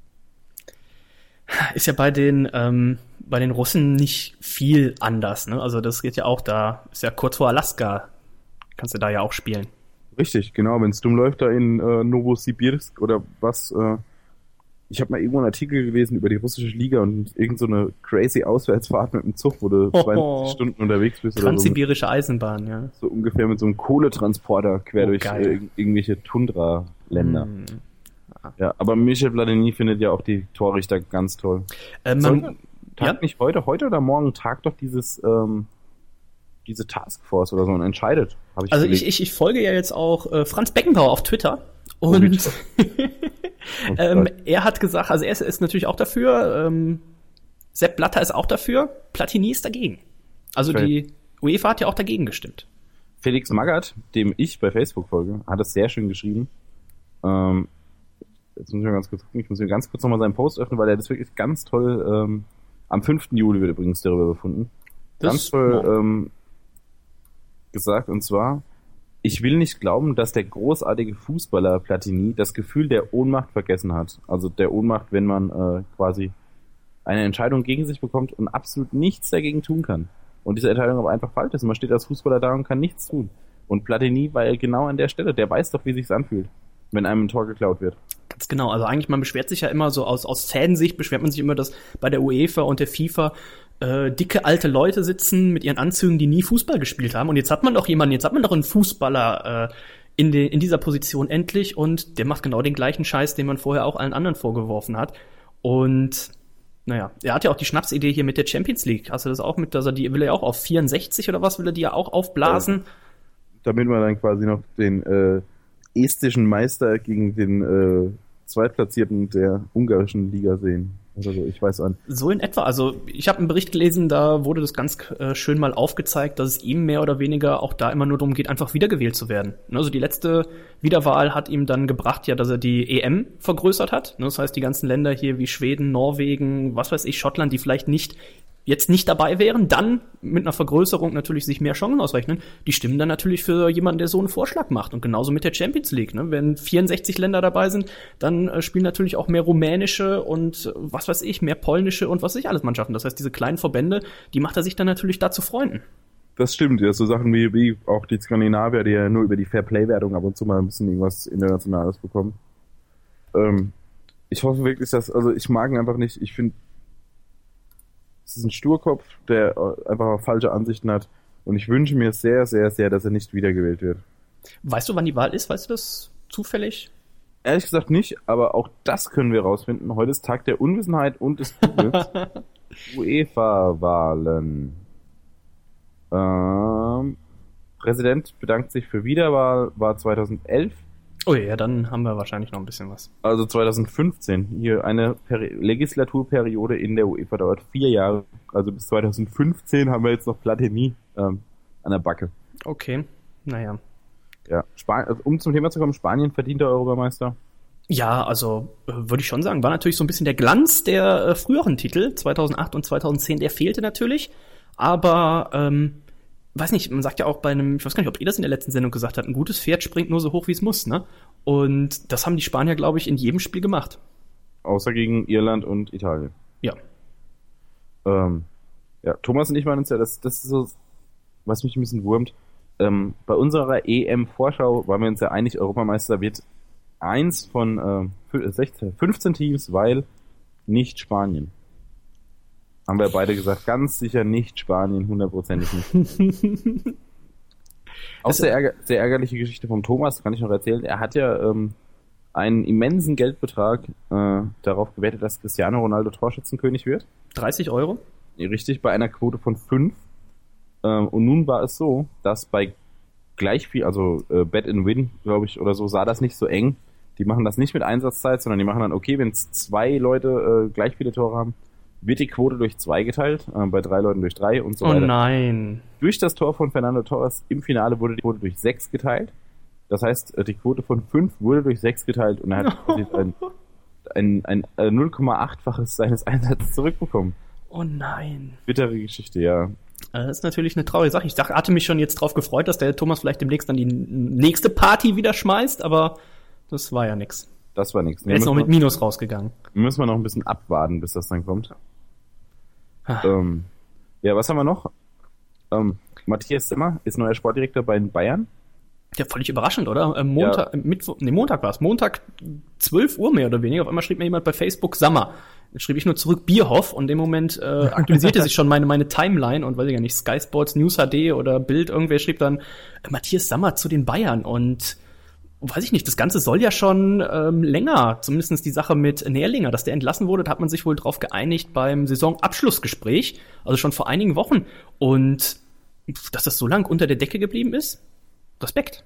Ist ja bei den ähm, bei den Russen nicht viel anders, ne? Also das geht ja auch da, ist ja kurz vor Alaska, kannst du da ja auch spielen. Richtig, genau, wenn es dumm läuft da in äh, Novosibirsk oder was, äh, ich habe mal irgendwo einen Artikel gelesen über die russische Liga und irgend so eine crazy Auswärtsfahrt mit dem Zug, wo du zweiundsiebzig Stunden unterwegs bist. Transsibirische oder so mit, Eisenbahn, ja. So ungefähr mit so einem Kohletransporter quer oh, durch äh, irgendwelche Tundra-Länder. Mm. Ja, aber Michel Platini findet ja auch die Torrichter ganz toll. Äh, man, Tag ja? nicht heute, heute oder morgen tagt doch dieses ähm, diese Taskforce oder so und entscheidet. Hab ich also ich, ich, ich folge ja jetzt auch äh, Franz Beckenbauer auf Twitter und ähm, er hat gesagt, also er ist, ist natürlich auch dafür, ähm, Sepp Blatter ist auch dafür, Platini ist dagegen. Also Schön. Die UEFA hat ja auch dagegen gestimmt. Felix Magath, dem ich bei Facebook folge, hat es sehr schön geschrieben. Ähm, Jetzt muss ich mal ganz kurz gucken. Ich muss mir ganz kurz nochmal seinen Post öffnen, weil er das wirklich ganz toll, ähm, am fünften Juli wird übrigens darüber befunden. Das ganz toll ähm, gesagt, und zwar, ich will nicht glauben, dass der großartige Fußballer Platini das Gefühl der Ohnmacht vergessen hat. Also der Ohnmacht, wenn man äh, quasi eine Entscheidung gegen sich bekommt und absolut nichts dagegen tun kann. und diese Entscheidung aber einfach falsch ist. Und man steht als Fußballer da und kann nichts tun. Und Platini war ja genau an der Stelle. Der weiß doch, wie sich's anfühlt, wenn einem ein Tor geklaut wird. Ganz genau. Also eigentlich, man beschwert sich ja immer so aus, aus Fansicht, beschwert man sich immer, dass bei der UEFA und der FIFA äh, dicke alte Leute sitzen mit ihren Anzügen, die nie Fußball gespielt haben. Und jetzt hat man doch jemanden, jetzt hat man doch einen Fußballer äh, in, de, in dieser Position endlich und der macht genau den gleichen Scheiß, den man vorher auch allen anderen vorgeworfen hat. Und naja, er hat ja auch die Schnapsidee hier mit der Champions League. Hast du das auch mit, dass er die, will er ja auch auf vierundsechzig oder was, will er die ja auch aufblasen? Ja. Damit wir dann quasi noch den äh, estischen Meister gegen den äh, Zweitplatzierten der ungarischen Liga sehen. Oder so, ich weiß an. So in etwa. Also ich habe einen Bericht gelesen, da wurde das ganz äh, schön mal aufgezeigt, dass es ihm mehr oder weniger auch da immer nur darum geht, einfach wiedergewählt zu werden. Also die letzte Wiederwahl hat ihm dann gebracht, ja, dass er die E M vergrößert hat. Das heißt, die ganzen Länder hier wie Schweden, Norwegen, was weiß ich, Schottland, die vielleicht nicht jetzt nicht dabei wären, dann mit einer Vergrößerung natürlich sich mehr Chancen ausrechnen, die stimmen dann natürlich für jemanden, der so einen Vorschlag macht. Und genauso mit der Champions League. Ne? Wenn vierundsechzig Länder dabei sind, dann äh, spielen natürlich auch mehr rumänische und äh, was weiß ich, mehr polnische und was weiß ich alles Mannschaften. Das heißt, diese kleinen Verbände, die macht er sich dann natürlich da zu Freunden. Das stimmt, ja, so Sachen wie, wie auch die Skandinavier, die ja nur über die Fairplay-Wertung ab und zu mal ein bisschen irgendwas Internationales bekommen. Ähm, ich hoffe wirklich, dass, also ich mag ihn einfach nicht, ich finde, es ist ein Sturkopf, der einfach falsche Ansichten hat. Und ich wünsche mir sehr, sehr, sehr, dass er nicht wiedergewählt wird. Weißt du, wann die Wahl ist? Weißt du das zufällig? Ehrlich gesagt nicht, aber auch das können wir rausfinden. Heute ist Tag der Unwissenheit und des Googles. UEFA-Wahlen. Ähm, Präsident bedankt sich für Wiederwahl, war zweitausendelf. Oh ja, dann haben wir wahrscheinlich noch ein bisschen was. Also zweitausendfünfzehn. Hier eine Peri- Legislaturperiode in der UEFA dauert vier Jahre. Also bis zweitausendfünfzehn haben wir jetzt noch Platini ähm, an der Backe. Okay, naja. Ja, Span- also um zum Thema zu kommen, Spanien verdient der Europameister. Ja, also äh, würde ich schon sagen, war natürlich so ein bisschen der Glanz der äh, früheren Titel, zweitausendacht und zweitausendzehn, der fehlte natürlich. Aber ähm, weiß nicht, man sagt ja auch bei einem, ich weiß gar nicht, ob ihr das in der letzten Sendung gesagt habt, ein gutes Pferd springt nur so hoch, wie es muss, ne? Und das haben die Spanier, glaube ich, in jedem Spiel gemacht. Außer gegen Irland und Italien. Ja. Ähm, ja, Thomas und ich meinen uns ja, das, das ist so, was mich ein bisschen wurmt. Ähm, bei unserer E M-Vorschau waren wir uns ja einig, Europameister wird eins von äh, sechzehn, fünfzehn Teams, weil nicht Spanien. Haben wir beide gesagt, ganz sicher nicht Spanien, hundertprozentig nicht. Auch sehr, ärger- sehr ärgerliche Geschichte vom Thomas, kann ich noch erzählen. Er hat ja ähm, einen immensen Geldbetrag äh, darauf gewettet, dass Cristiano Ronaldo Torschützenkönig wird. dreißig Euro? Richtig, bei einer Quote von fünf. Ähm, und nun war es so, dass bei gleich viel, also äh, Bet and Win, glaube ich, oder so, sah das nicht so eng. Die machen das nicht mit Einsatzzeit, sondern die machen dann, okay, wenn es zwei Leute äh, gleich viele Tore haben, wird die Quote durch zwei geteilt, äh, bei drei Leuten durch drei und so oh weiter. Oh nein. Durch das Tor von Fernando Torres im Finale wurde die Quote durch sechs geteilt. Das heißt, die Quote von fünf wurde durch sechs geteilt und er hat ein, ein, ein, ein null Komma acht-faches seines Einsatzes zurückbekommen. Oh nein. Bittere Geschichte, ja. Das ist natürlich eine traurige Sache. Ich dachte, hatte mich schon jetzt drauf gefreut, dass der Thomas vielleicht demnächst dann die nächste Party wieder schmeißt, aber das war ja nix. Das war nix. Er ist noch mit Minus rausgegangen. Müssen wir noch ein bisschen abwarten, bis das dann kommt. Ähm, ja, was haben wir noch? Ähm, Matthias Sammer ist neuer Sportdirektor bei den Bayern. Ja, völlig überraschend, oder? Ähm, Montag, ja. Mittwoch, nee, Montag war es. Montag zwölf Uhr mehr oder weniger. Auf einmal schrieb mir jemand bei Facebook Sammer. Dann schrieb ich nur zurück Bierhoff und in dem Moment äh, aktualisierte sich schon meine meine Timeline und weiß ich gar nicht, Sky Sports, News H D oder Bild, irgendwer schrieb dann äh, Matthias Sammer zu den Bayern und weiß ich nicht, das Ganze soll ja schon ähm, länger, zumindest die Sache mit Nährlinger, dass der entlassen wurde, da hat man sich wohl drauf geeinigt beim Saisonabschlussgespräch, also schon vor einigen Wochen. Und dass das so lang unter der Decke geblieben ist, Respekt.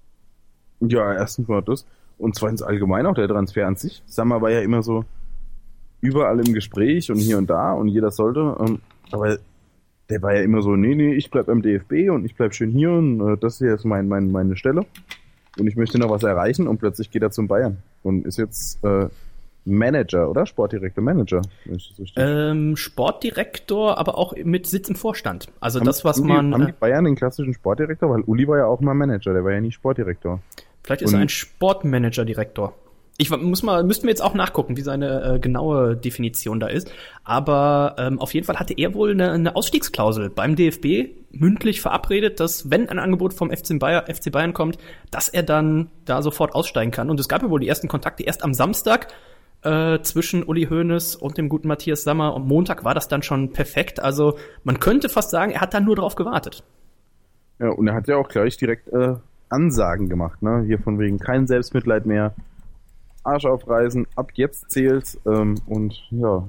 Ja, erstens mal das. Und zweitens allgemein auch der Transfer an sich. Sammer war ja immer so überall im Gespräch und hier und da und jeder sollte. Aber der war ja immer so, nee, nee, ich bleib beim D F B und ich bleib schön hier und das hier ist mein, mein, meine Stelle. Und ich möchte noch was erreichen und plötzlich geht er zum Bayern und ist jetzt äh, Manager, oder? Sportdirektor, Manager. So ähm, Sportdirektor, aber auch mit Sitz im Vorstand. Also haben das, was Uli, man... Haben die Bayern den klassischen Sportdirektor? Weil Uli war ja auch mal Manager, der war ja nie Sportdirektor. Vielleicht ist und er ein Sportmanager-Direktor. Ich muss mal, müssten wir jetzt auch nachgucken, wie seine äh, genaue Definition da ist. Aber ähm, auf jeden Fall hatte er wohl eine, eine Ausstiegsklausel beim D F B mündlich verabredet, dass wenn ein Angebot vom F C Bayern, F C Bayern kommt, dass er dann da sofort aussteigen kann. Und es gab ja wohl die ersten Kontakte erst am Samstag äh, zwischen Uli Hoeneß und dem guten Matthias Sammer. Am Montag war das dann schon perfekt. Also man könnte fast sagen, er hat dann nur darauf gewartet. Ja, und er hat ja auch gleich direkt äh, Ansagen gemacht, ne? Hier von wegen kein Selbstmitleid mehr. Arsch aufreißen, ab jetzt zählt's, ähm, und ja.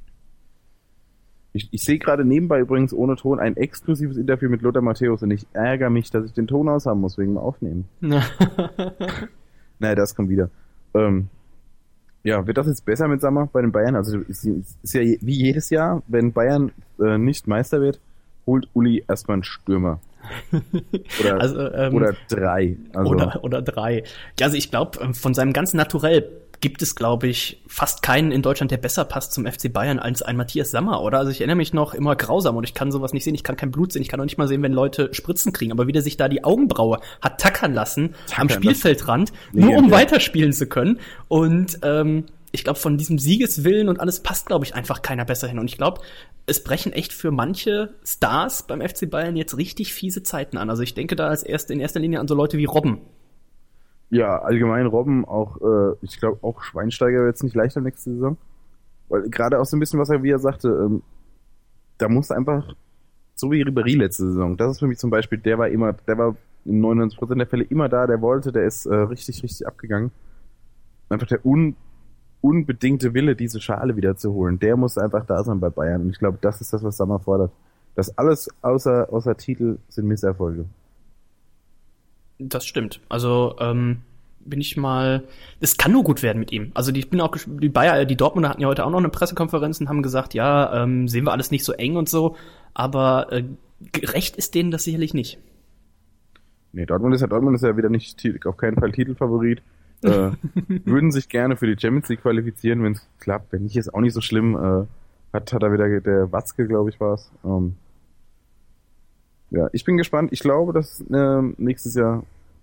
Ich, ich sehe gerade nebenbei übrigens ohne Ton ein exklusives Interview mit Lothar Matthäus und ich ärgere mich, dass ich den Ton aus haben muss wegen dem Aufnehmen. Naja, das kommt wieder. Ähm, ja, wird das jetzt besser mit Sammer bei den Bayern? Also ist, ist ja wie jedes Jahr, wenn Bayern äh, nicht Meister wird, holt Uli erstmal einen Stürmer. Oder, also, ähm, oder drei. Also. Oder, oder drei. Ja, also ich glaube, von seinem ganzen Naturell gibt es, glaube ich, fast keinen in Deutschland, der besser passt zum F C Bayern als ein Matthias Sammer, oder? Also ich erinnere mich noch immer grausam und ich kann sowas nicht sehen, ich kann kein Blut sehen, ich kann auch nicht mal sehen, wenn Leute Spritzen kriegen, aber wie der sich da die Augenbraue hat tackern lassen tackern, am Spielfeldrand, nur um weiterspielen zu können. Und ähm, ich glaube, von diesem Siegeswillen und alles passt, glaube ich, einfach keiner besser hin. Und ich glaube, es brechen echt für manche Stars beim F C Bayern jetzt richtig fiese Zeiten an. Also ich denke da als erste, in erster Linie an so Leute wie Robben. Ja, allgemein Robben, auch, äh, ich glaube, auch Schweinsteiger wird jetzt nicht leichter nächste Saison. Weil gerade auch so ein bisschen, was er, wie er sagte, ähm, da muss einfach, so wie Ribéry letzte Saison, das ist für mich zum Beispiel, der war immer, der war in neunundneunzig Prozent der Fälle immer da, der wollte, der ist äh, richtig, richtig abgegangen. Einfach der un unbedingte Wille, diese Schale wieder zu holen, der muss einfach da sein bei Bayern. Und ich glaube, das ist das, was Sammer fordert. Das alles außer, außer Titel sind Misserfolge. Das stimmt. Also ähm, bin ich mal, es kann nur gut werden mit ihm. Also die, ich bin auch, die Bayer, die Dortmunder hatten ja heute auch noch eine Pressekonferenz und haben gesagt, ja, ähm, sehen wir alles nicht so eng und so, aber äh, recht ist denen das sicherlich nicht. Nee, Dortmund ist ja, Dortmund ist ja wieder nicht, auf keinen Fall Titelfavorit. äh, würden sich gerne für die Champions League qualifizieren, wenn es klappt. Wenn nicht, ist auch nicht so schlimm. Äh, hat, hat er wieder, der Watzke, glaube ich, war es. Ähm, ja, ich bin gespannt. Ich glaube, dass äh, nächstes Jahr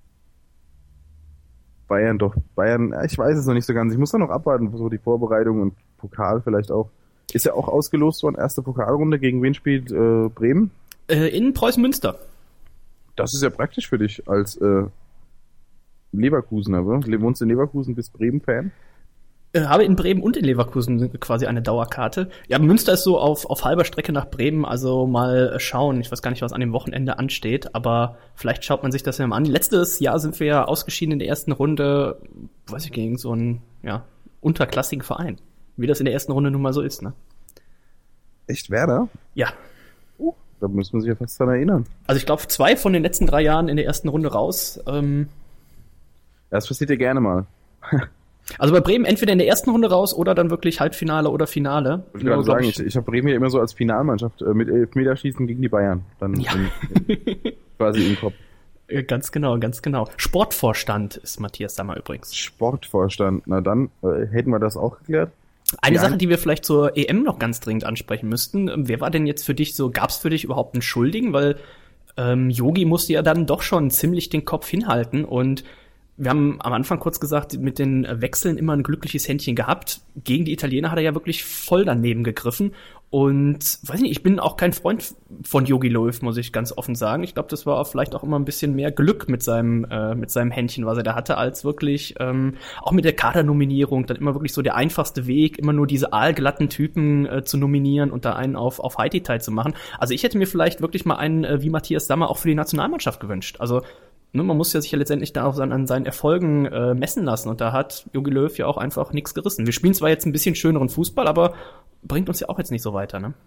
Bayern doch, Bayern, ja, ich weiß es noch nicht so ganz. Ich muss da noch abwarten, so die Vorbereitung und Pokal vielleicht auch. Ist ja auch ausgelost worden, erste Pokalrunde. Gegen wen spielt äh, Bremen? Äh, in Preußen-Münster. Das ist ja praktisch für dich als äh, Leverkusener, oder? Wohnst du in Leverkusen, bist Bremen-Fan? Äh, habe in Bremen und in Leverkusen quasi eine Dauerkarte. Ja, Münster ist so auf, auf halber Strecke nach Bremen, also mal schauen. Ich weiß gar nicht, was an dem Wochenende ansteht, aber vielleicht schaut man sich das ja mal an. Letztes Jahr sind wir ja ausgeschieden in der ersten Runde, weiß ich, gegen so einen, ja, unterklassigen Verein. Wie das in der ersten Runde nun mal so ist, ne? Echt, Werder? Ja. Uh, da müssen wir sich ja fast dran erinnern. Also ich glaube, zwei von den letzten drei Jahren in der ersten Runde raus. Ähm, Das passiert ja gerne mal. Also bei Bremen entweder in der ersten Runde raus oder dann wirklich Halbfinale oder Finale. Ich würde gerade sagen, ich, ich habe Bremen ja immer so als Finalmannschaft äh, mit Elfmeterschießen gegen die Bayern. Dann ja. in, in, quasi im Kopf. Ganz genau, ganz genau. Sportvorstand ist Matthias Sammer übrigens. Sportvorstand, na dann äh, hätten wir das auch geklärt. Eine die Sache, ein- die wir vielleicht zur E M noch ganz dringend ansprechen müssten. Wer war denn jetzt für dich so, gab's für dich überhaupt einen Schuldigen? Weil ähm, Yogi musste ja dann doch schon ziemlich den Kopf hinhalten und wir haben am Anfang kurz gesagt, mit den Wechseln immer ein glückliches Händchen gehabt. Gegen die Italiener hat er ja wirklich voll daneben gegriffen. Und weiß nicht, ich bin auch kein Freund von Jogi Löw, muss ich ganz offen sagen. Ich glaube, das war vielleicht auch immer ein bisschen mehr Glück mit seinem äh, mit seinem Händchen, was er da hatte, als wirklich ähm, auch mit der Kadernominierung dann immer wirklich so der einfachste Weg, immer nur diese aalglatten Typen äh, zu nominieren und da einen auf auf Haiti-Tai zu machen. Also ich hätte mir vielleicht wirklich mal einen äh, wie Matthias Sammer auch für die Nationalmannschaft gewünscht. Also ne, man muss ja sich ja letztendlich da auch an, an seinen Erfolgen äh, messen lassen und da hat Jogi Löw ja auch einfach nichts gerissen. Wir spielen zwar jetzt ein bisschen schöneren Fußball, aber bringt uns ja auch jetzt nicht so weiter, ne?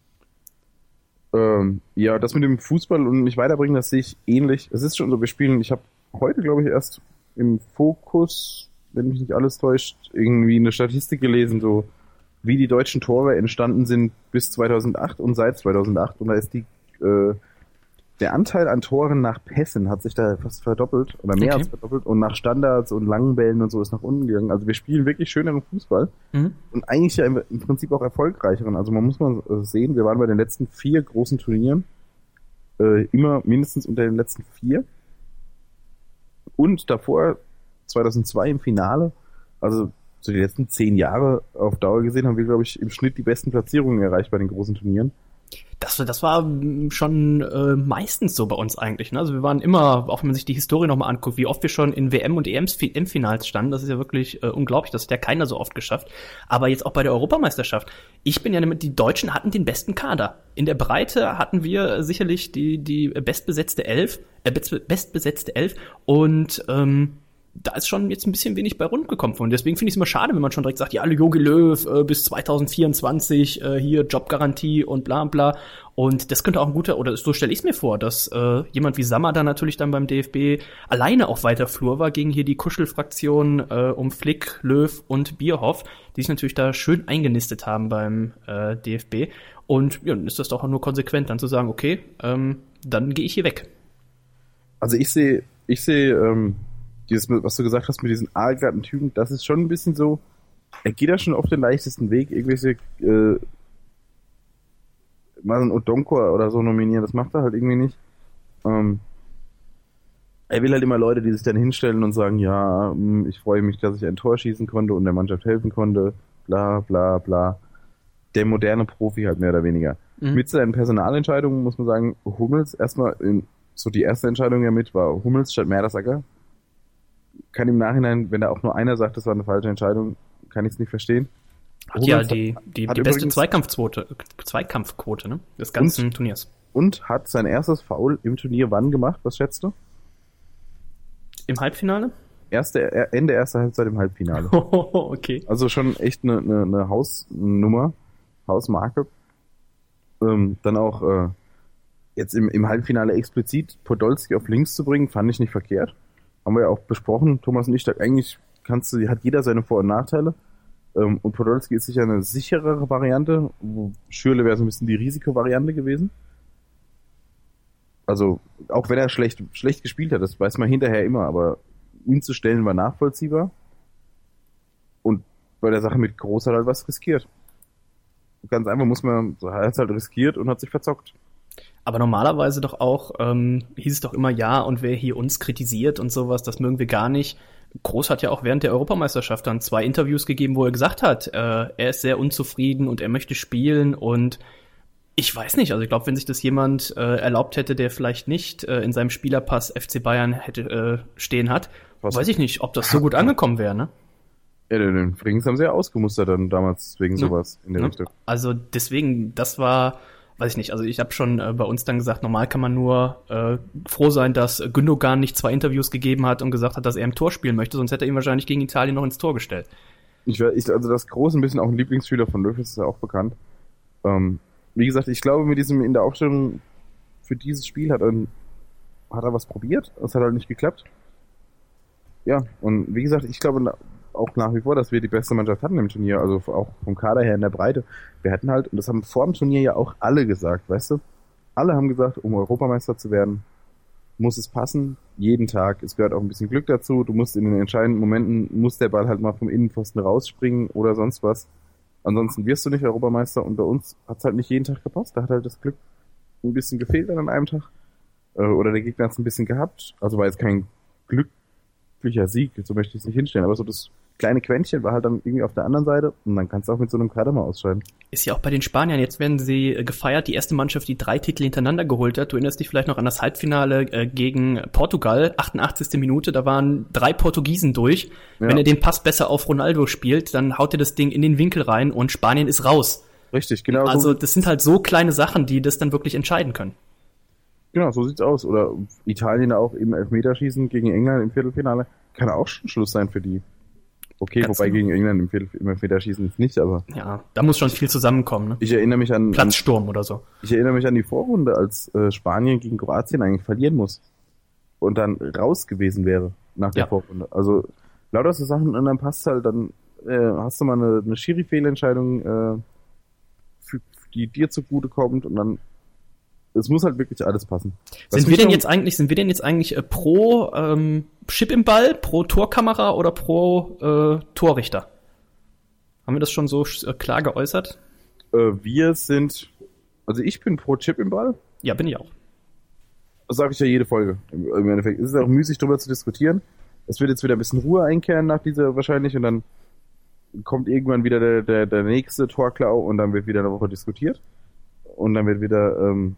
Ähm, ja, das mit dem Fußball und nicht weiterbringen, das sehe ich ähnlich. Es ist schon so, wir spielen, ich habe heute, glaube ich, erst im Fokus, wenn mich nicht alles täuscht, irgendwie eine Statistik gelesen, so wie die deutschen Tore entstanden sind bis zweitausendacht und seit zweitausendacht. Und da ist die äh, der Anteil an Toren nach Pässen hat sich da fast verdoppelt oder mehr Okay. als verdoppelt und nach Standards und langen Bällen und so ist nach unten gegangen. Also wir spielen wirklich schöneren Fußball Mhm. und eigentlich ja im, im Prinzip auch erfolgreicheren. Also man muss mal äh, sehen, wir waren bei den letzten vier großen Turnieren äh, immer mindestens unter den letzten vier und davor zweitausendzwei im Finale Also so die letzten zehn Jahre auf Dauer gesehen haben wir, glaube ich, im Schnitt die besten Platzierungen erreicht bei den großen Turnieren. Das, das war schon äh, meistens so bei uns eigentlich. Ne? Also wir waren immer, auch wenn man sich die Historie nochmal anguckt, wie oft wir schon in W M- und E M-Finals standen, das ist ja wirklich äh, unglaublich, das hat ja keiner so oft geschafft. Aber jetzt auch bei der Europameisterschaft. Ich bin ja damit, die Deutschen hatten den besten Kader. In der Breite hatten wir sicherlich die, die bestbesetzte Elf, äh, bestbesetzte Elf und ähm, da ist schon jetzt ein bisschen wenig bei rund gekommen von. Deswegen finde ich es immer schade, wenn man schon direkt sagt, ja, Jogi Löw äh, bis zwanzig vierundzwanzig äh, hier Jobgarantie und bla bla. Und das könnte auch ein guter, oder so stelle ich es mir vor, dass äh, jemand wie Sammer dann natürlich dann beim D F B alleine auf weiter Flur war gegen hier die Kuschelfraktion äh, um Flick, Löw und Bierhoff, die sich natürlich da schön eingenistet haben beim äh, D F B. Und ja, dann ist das doch nur konsequent, dann zu sagen, okay, ähm, dann gehe ich hier weg. Also ich sehe, ich sehe, ähm dieses, was du gesagt hast mit diesen aalglatten Typen, das ist schon ein bisschen so, er geht da schon auf den leichtesten Weg, irgendwelche äh, mal einen Odonkor oder so nominieren, das macht er halt irgendwie nicht. Ähm, er will halt immer Leute, die sich dann hinstellen und sagen, ja, ich freue mich, dass ich ein Tor schießen konnte und der Mannschaft helfen konnte, bla bla bla. Der moderne Profi halt mehr oder weniger. Mhm. Mit seinen Personalentscheidungen muss man sagen, Hummels erstmal, in, so die erste Entscheidung ja mit war Hummels statt Mertesacker. Kann im Nachhinein, wenn da auch nur einer sagt, das war eine falsche Entscheidung, kann ich es nicht verstehen. Hat ja die, die, die beste Zweikampfquote, Zweikampfquote, ne? Des ganzen und, Turniers. Und hat sein erstes Foul im Turnier wann gemacht? Was schätzt du? Im Halbfinale? Erste, Ende erster Halbzeit im Halbfinale. Okay. Also schon echt eine, eine, eine Hausnummer, Hausmarke. Ähm, dann auch äh, jetzt im, im Halbfinale explizit Podolski auf links zu bringen, fand ich nicht verkehrt. Haben wir ja auch besprochen, Thomas und ich, eigentlich kannst du, hat jeder seine Vor- und Nachteile. Ähm, und Podolski ist sicher eine sicherere Variante. Schürrle wäre so ein bisschen die Risikovariante gewesen. Also, auch wenn er schlecht, schlecht gespielt hat, das weiß man hinterher immer, aber ihn zu stellen war nachvollziehbar. Und bei der Sache mit Groß hat halt was riskiert. Ganz einfach muss man, so hat es halt riskiert und hat sich verzockt. Aber normalerweise doch auch, ähm, hieß es doch immer, ja, und wer hier uns kritisiert und sowas, das mögen wir gar nicht. Groß hat ja auch während der Europameisterschaft dann zwei Interviews gegeben, wo er gesagt hat, äh, er ist sehr unzufrieden und er möchte spielen und ich weiß nicht, also ich glaube, wenn sich das jemand äh, erlaubt hätte, der vielleicht nicht äh, in seinem Spielerpass F C Bayern hätte äh, stehen hat, Was? weiß ich nicht, ob das so gut angekommen wäre, ne? Ja, den Frings haben sie ja ausgemustert dann damals wegen ja. sowas in der ja. Richtung. Also deswegen, das war... Weiß ich nicht, also ich habe schon äh, bei uns dann gesagt, normal kann man nur äh, froh sein, dass Gündogan nicht zwei Interviews gegeben hat und gesagt hat, dass er im Tor spielen möchte, sonst hätte er ihn wahrscheinlich gegen Italien noch ins Tor gestellt. Ich, ich also das Groß ein bisschen auch ein Lieblingsspieler von Löw, ist ja auch bekannt. Ähm, wie gesagt, ich glaube, mit diesem in der Aufstellung für dieses Spiel hat er, hat er was probiert, das hat halt nicht geklappt. Ja, und wie gesagt, ich glaube auch nach wie vor, dass wir die beste Mannschaft hatten im Turnier, also auch vom Kader her in der Breite. Wir hatten halt, und das haben vor dem Turnier ja auch alle gesagt, weißt du? Alle haben gesagt, um Europameister zu werden, muss es passen, jeden Tag. Es gehört auch ein bisschen Glück dazu. Du musst in den entscheidenden Momenten, muss der Ball halt mal vom Innenpfosten rausspringen oder sonst was. Ansonsten wirst du nicht Europameister und bei uns hat es halt nicht jeden Tag gepasst. Da hat halt das Glück ein bisschen gefehlt an einem Tag. Oder der Gegner hat es ein bisschen gehabt. Also war jetzt kein glücklicher Sieg, so möchte ich es nicht hinstellen, aber so das kleine Quäntchen war halt dann irgendwie auf der anderen Seite und dann kannst du auch mit so einem Kader mal ausscheiden. Ist ja auch bei den Spaniern, jetzt werden sie gefeiert, die erste Mannschaft, die drei Titel hintereinander geholt hat. Du erinnerst dich vielleicht noch an das Halbfinale äh, gegen Portugal, achtundachtzigste Minute, da waren drei Portugiesen durch. Ja. Wenn er den Pass besser auf Ronaldo spielt, dann haut er das Ding in den Winkel rein und Spanien ist raus. Richtig, genau. Also so. Das sind halt so kleine Sachen, die das dann wirklich entscheiden können. Genau, so sieht's aus. Oder Italien auch im Elfmeterschießen gegen England im Viertelfinale. Kann auch schon Schluss sein für die. Okay, Ganz wobei genau. gegen England im, Viertel, im Elfmeterschießen ist nicht, aber... Ja, da muss schon viel zusammenkommen, ne? Ich erinnere mich an... Platzsturm oder so. Ich erinnere mich an die Vorrunde, als äh, Spanien gegen Kroatien eigentlich verlieren muss. Und dann raus gewesen wäre nach der ja. Vorrunde. Also lauter so Sachen und dann passt halt, dann äh, hast du mal eine, eine Schiri-Fehlentscheidung, äh, für, die dir zugute kommt und dann es muss halt wirklich alles passen. Was sind wir denn jetzt eigentlich, sind wir denn jetzt eigentlich äh, pro ähm, Chip im Ball, pro Torkamera oder pro äh, Torrichter? Haben wir das schon so äh, klar geäußert? Äh, wir sind, also ich bin pro Chip im Ball. Ja, bin ich auch. Das sage ich ja jede Folge. Im Endeffekt ist es auch müßig, darüber zu diskutieren. es wird jetzt wieder ein bisschen Ruhe einkehren nach dieser wahrscheinlich und dann kommt irgendwann wieder der, der, der nächste Torklau und dann wird wieder eine Woche diskutiert und dann wird wieder ähm,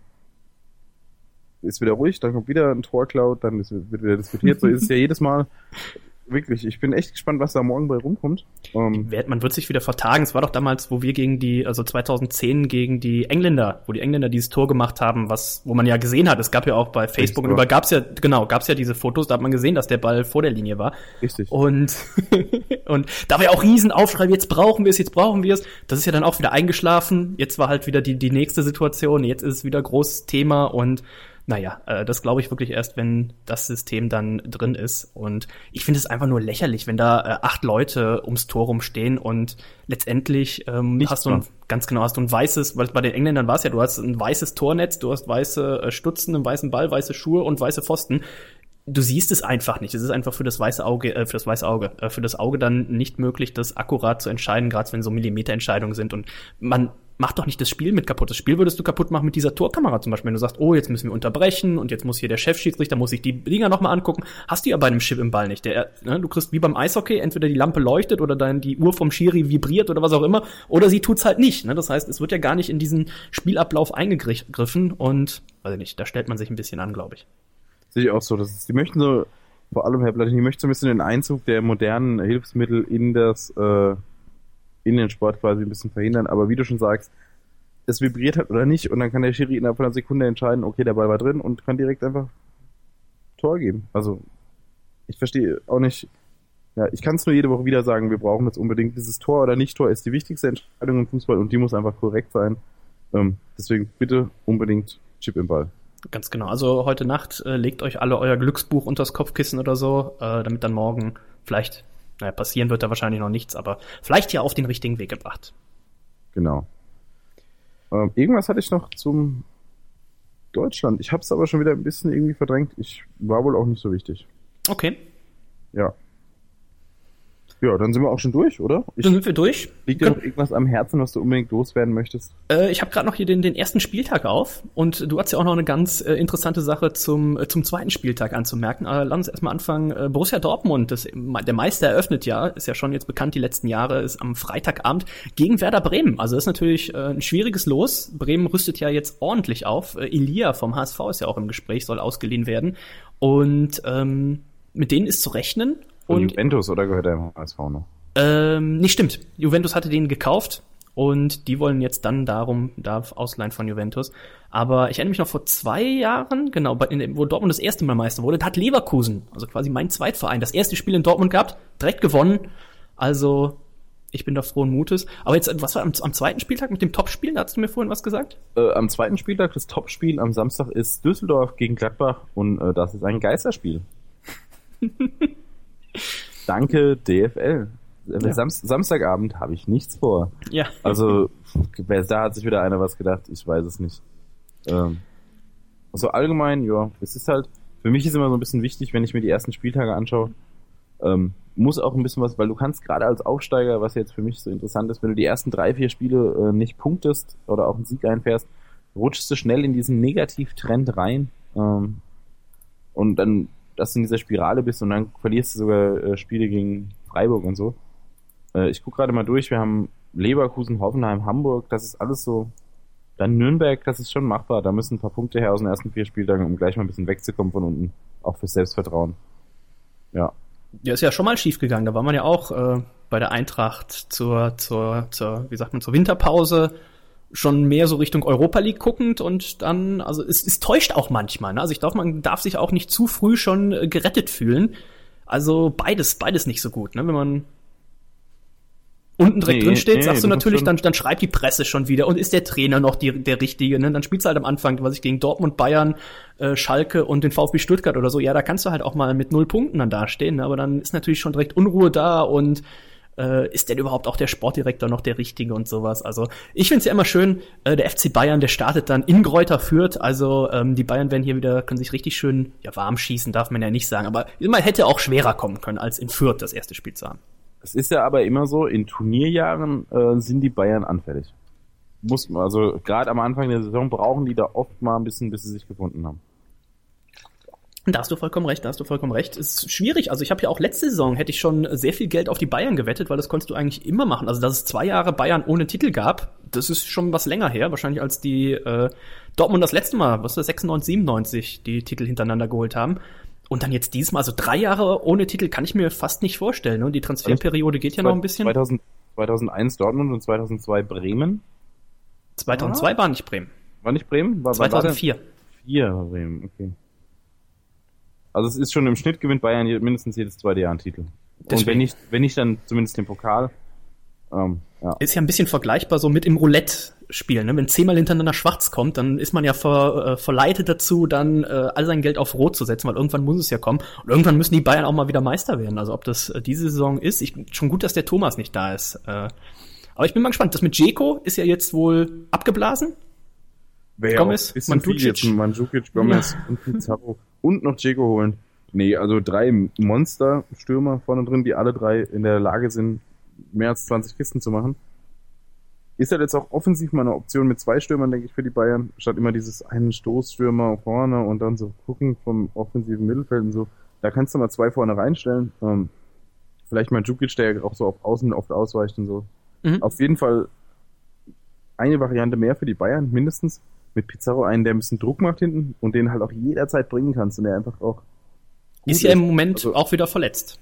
ist wieder ruhig, dann kommt wieder ein Torklau, dann ist, wird wieder diskutiert. So ist es ja jedes Mal. Wirklich, ich bin echt gespannt, was da morgen bei rumkommt. Um, Man wird sich wieder vertagen. Es war doch damals, wo wir gegen die, also zweitausendzehn gegen die Engländer, wo die Engländer dieses Tor gemacht haben, was, wo man ja gesehen hat, es gab ja auch bei Facebook und über gab's ja, genau, gab's ja diese Fotos, da hat man gesehen, dass der Ball vor der Linie war. Richtig. Und, und da war ja auch Riesenaufschrei, jetzt brauchen wir es, jetzt brauchen wir es. Das ist ja dann auch wieder eingeschlafen. Jetzt war halt wieder die, die nächste Situation. Jetzt ist es wieder großes Thema und naja, äh, das glaube ich wirklich erst, wenn das System dann drin ist. Und ich finde es einfach nur lächerlich, wenn da äh, acht Leute ums Tor rumstehen und letztendlich ähm, hast du ein, ganz genau, hast du ein weißes, weil bei den Engländern war es ja, du hast ein weißes Tornetz, du hast weiße äh, Stutzen, einen weißen Ball, weiße Schuhe und weiße Pfosten. Du siehst es einfach nicht. Es ist einfach für das weiße Auge, äh, für das weiße Auge, äh, für das Auge dann nicht möglich, das akkurat zu entscheiden, gerade wenn so Millimeterentscheidungen sind. Und man macht doch nicht das Spiel mit kaputt. Das Spiel würdest du kaputt machen mit dieser Torkamera zum Beispiel. Wenn du sagst, oh, jetzt müssen wir unterbrechen und jetzt muss hier der Chefschiedsrichter, muss sich die Dinger nochmal angucken. Hast du ja bei einem Chip im Ball nicht. Der, ne, du kriegst wie beim Eishockey, entweder die Lampe leuchtet oder dann die Uhr vom Schiri vibriert oder was auch immer, oder sie tut's halt nicht. Ne? Das heißt, es wird ja gar nicht in diesen Spielablauf eingegriffen und, weiß ich nicht, da stellt man sich ein bisschen an, glaube ich. Sehe ich auch so. Das ist, die möchten so, vor allem Herr Platini, die möchten so ein bisschen den Einzug der modernen Hilfsmittel in das, äh, in den Sport quasi ein bisschen verhindern. Aber wie du schon sagst, es vibriert hat oder nicht und dann kann der Schiri innerhalb von einer Sekunde entscheiden, okay, der Ball war drin und kann direkt einfach Tor geben. Also, ich verstehe auch nicht, ja, ich kann es nur jede Woche wieder sagen, wir brauchen jetzt unbedingt dieses Tor oder Nicht-Tor ist die wichtigste Entscheidung im Fußball und die muss einfach korrekt sein. Ähm, deswegen bitte unbedingt Chip im Ball. Ganz genau. Also heute Nacht äh, legt euch alle euer Glücksbuch unters Kopfkissen oder so, äh, damit dann morgen vielleicht, naja, passieren wird da wahrscheinlich noch nichts, aber vielleicht ja auf den richtigen Weg gebracht. Genau. Ähm, irgendwas hatte ich noch zum Deutschland. Ich habe es aber schon wieder ein bisschen irgendwie verdrängt. Ich war wohl auch nicht so wichtig. Okay. Ja. Ja, dann sind wir auch schon durch, oder? Ich, dann sind wir durch. Liegt dir noch irgendwas am Herzen, was du unbedingt loswerden möchtest? Äh, ich habe gerade noch hier den, den ersten Spieltag auf und du hast ja auch noch eine ganz äh, interessante Sache zum äh, zum zweiten Spieltag anzumerken. Aber lass uns erstmal anfangen. Äh, Borussia Dortmund, das, der Meister eröffnet ja, ist ja schon jetzt bekannt die letzten Jahre, ist am Freitagabend gegen Werder Bremen. Also das ist natürlich äh, ein schwieriges Los. Bremen rüstet ja jetzt ordentlich auf. Äh, Elia vom H S V ist ja auch im Gespräch, soll ausgeliehen werden. Und ähm, mit denen ist zu rechnen. Und Juventus, oder gehört er im H S V noch? Ähm, nicht stimmt. Juventus hatte den gekauft und die wollen jetzt dann darum, da ausleihen von Juventus. Aber ich erinnere mich noch vor zwei Jahren, genau, wo Dortmund das erste Mal Meister wurde, da hat Leverkusen, also quasi mein Zweitverein, das erste Spiel in Dortmund gehabt, direkt gewonnen. Also, ich bin da frohen Mutes. Aber jetzt, was war am, am zweiten Spieltag mit dem Topspiel? Da hast du mir vorhin was gesagt? Äh, am zweiten Spieltag, das Topspiel am Samstag ist Düsseldorf gegen Gladbach und äh, das ist ein Geisterspiel. Danke, D F L. Ja. Sam- Samstagabend habe ich nichts vor. Ja. Also, da hat sich wieder einer was gedacht, ich weiß es nicht. Ähm, also allgemein, ja, es ist halt, für mich ist immer so ein bisschen wichtig, wenn ich mir die ersten Spieltage anschaue, ähm, muss auch ein bisschen was, weil du kannst gerade als Aufsteiger, was jetzt für mich so interessant ist, wenn du die ersten drei, vier Spiele äh, nicht punktest oder auch einen Sieg einfährst, rutschst du schnell in diesen Negativtrend rein ähm, und dann dass du in dieser Spirale bist und dann verlierst du sogar äh, Spiele gegen Freiburg und so. Äh, ich gucke gerade mal durch, wir haben Leverkusen, Hoffenheim, Hamburg, das ist alles so. Dann Nürnberg, das ist schon machbar, da müssen ein paar Punkte her aus den ersten vier Spieltagen, um gleich mal ein bisschen wegzukommen von unten, auch fürs Selbstvertrauen. Ja. Ja, ist ja schon mal schief gegangen, da war man ja auch äh, bei der Eintracht zur, zur, zur, wie sagt man, zur Winterpause schon mehr so Richtung Europa League guckend und dann, also es, es täuscht auch manchmal, ne? Also ich glaube, man darf sich auch nicht zu früh schon äh, gerettet fühlen. Also beides, beides nicht so gut, ne? Wenn man unten direkt nee, drin steht, nee, sagst du natürlich, dann, dann schreibt die Presse schon wieder und ist der Trainer noch die, der Richtige, ne? Dann spielst du halt am Anfang, was ich gegen Dortmund, Bayern, äh, Schalke und den VfB Stuttgart oder so, ja, da kannst du halt auch mal mit null Punkten dann dastehen, ne? Aber dann ist natürlich schon direkt Unruhe da und Äh, ist denn überhaupt auch der Sportdirektor noch der Richtige und sowas? Also ich finde es ja immer schön, äh, der F C Bayern, der startet dann in Greuther Fürth, also ähm, die Bayern werden hier wieder, können sich richtig schön, ja warm schießen, darf man ja nicht sagen, aber man hätte auch schwerer kommen können, als in Fürth das erste Spiel zu haben. Es ist ja aber immer so, in Turnierjahren äh, sind die Bayern anfällig. Muss man, also gerade am Anfang der Saison brauchen die da oft mal ein bisschen, bis sie sich gefunden haben. Da hast du vollkommen recht, da hast du vollkommen recht. Ist schwierig. Also ich habe ja auch letzte Saison hätte ich schon sehr viel Geld auf die Bayern gewettet, weil das konntest du eigentlich immer machen. Also dass es zwei Jahre Bayern ohne Titel gab, das ist schon was länger her, wahrscheinlich als die äh, Dortmund das letzte Mal, was war sechsundneunzig, siebenundneunzig, die Titel hintereinander geholt haben. Und dann jetzt diesmal, also drei Jahre ohne Titel kann ich mir fast nicht vorstellen. Ne? Die Transferperiode geht ja noch ein bisschen. zweitausend, zweitausendeins Dortmund und zweitausendzwei Bremen. zweitausendzwei ah. war nicht Bremen. War nicht Bremen? War, zweitausendvier. vier war Bremen, okay. Also es ist schon im Schnitt gewinnt Bayern mindestens jedes zweite Jahr einen Titel. Deswegen. Und wenn nicht, wenn nicht dann zumindest den Pokal. Ähm, ja. Ist ja ein bisschen vergleichbar so mit im Roulette-Spiel. Ne? Wenn zehnmal hintereinander schwarz kommt, dann ist man ja ver, äh, verleitet dazu, dann äh, all sein Geld auf Rot zu setzen, weil irgendwann muss es ja kommen. Und irgendwann müssen die Bayern auch mal wieder Meister werden. Also ob das äh, diese Saison ist, ich, schon gut, dass der Thomas nicht da ist. Äh, aber ich bin mal gespannt. Das mit Dzeko ist ja jetzt wohl abgeblasen. Wer Gomez, Mandzukic, Mandzukic, Gomez ja. und Pizarro und noch Dzeko holen. Nee, also drei Monster-Stürmer vorne drin, die alle drei in der Lage sind, mehr als zwanzig Kisten zu machen. Ist halt jetzt auch offensiv mal eine Option mit zwei Stürmern, denke ich, für die Bayern, statt immer dieses einen Stoßstürmer vorne und dann so gucken vom offensiven Mittelfeld und so. Da kannst du mal zwei vorne reinstellen. Ähm, vielleicht Mandzukic, der auch so auf Außen oft ausweicht und so. Mhm. Auf jeden Fall eine Variante mehr für die Bayern, mindestens. Mit Pizarro einen, der ein bisschen Druck macht hinten und den halt auch jederzeit bringen kannst und der einfach auch ist ja im Moment also, auch wieder verletzt.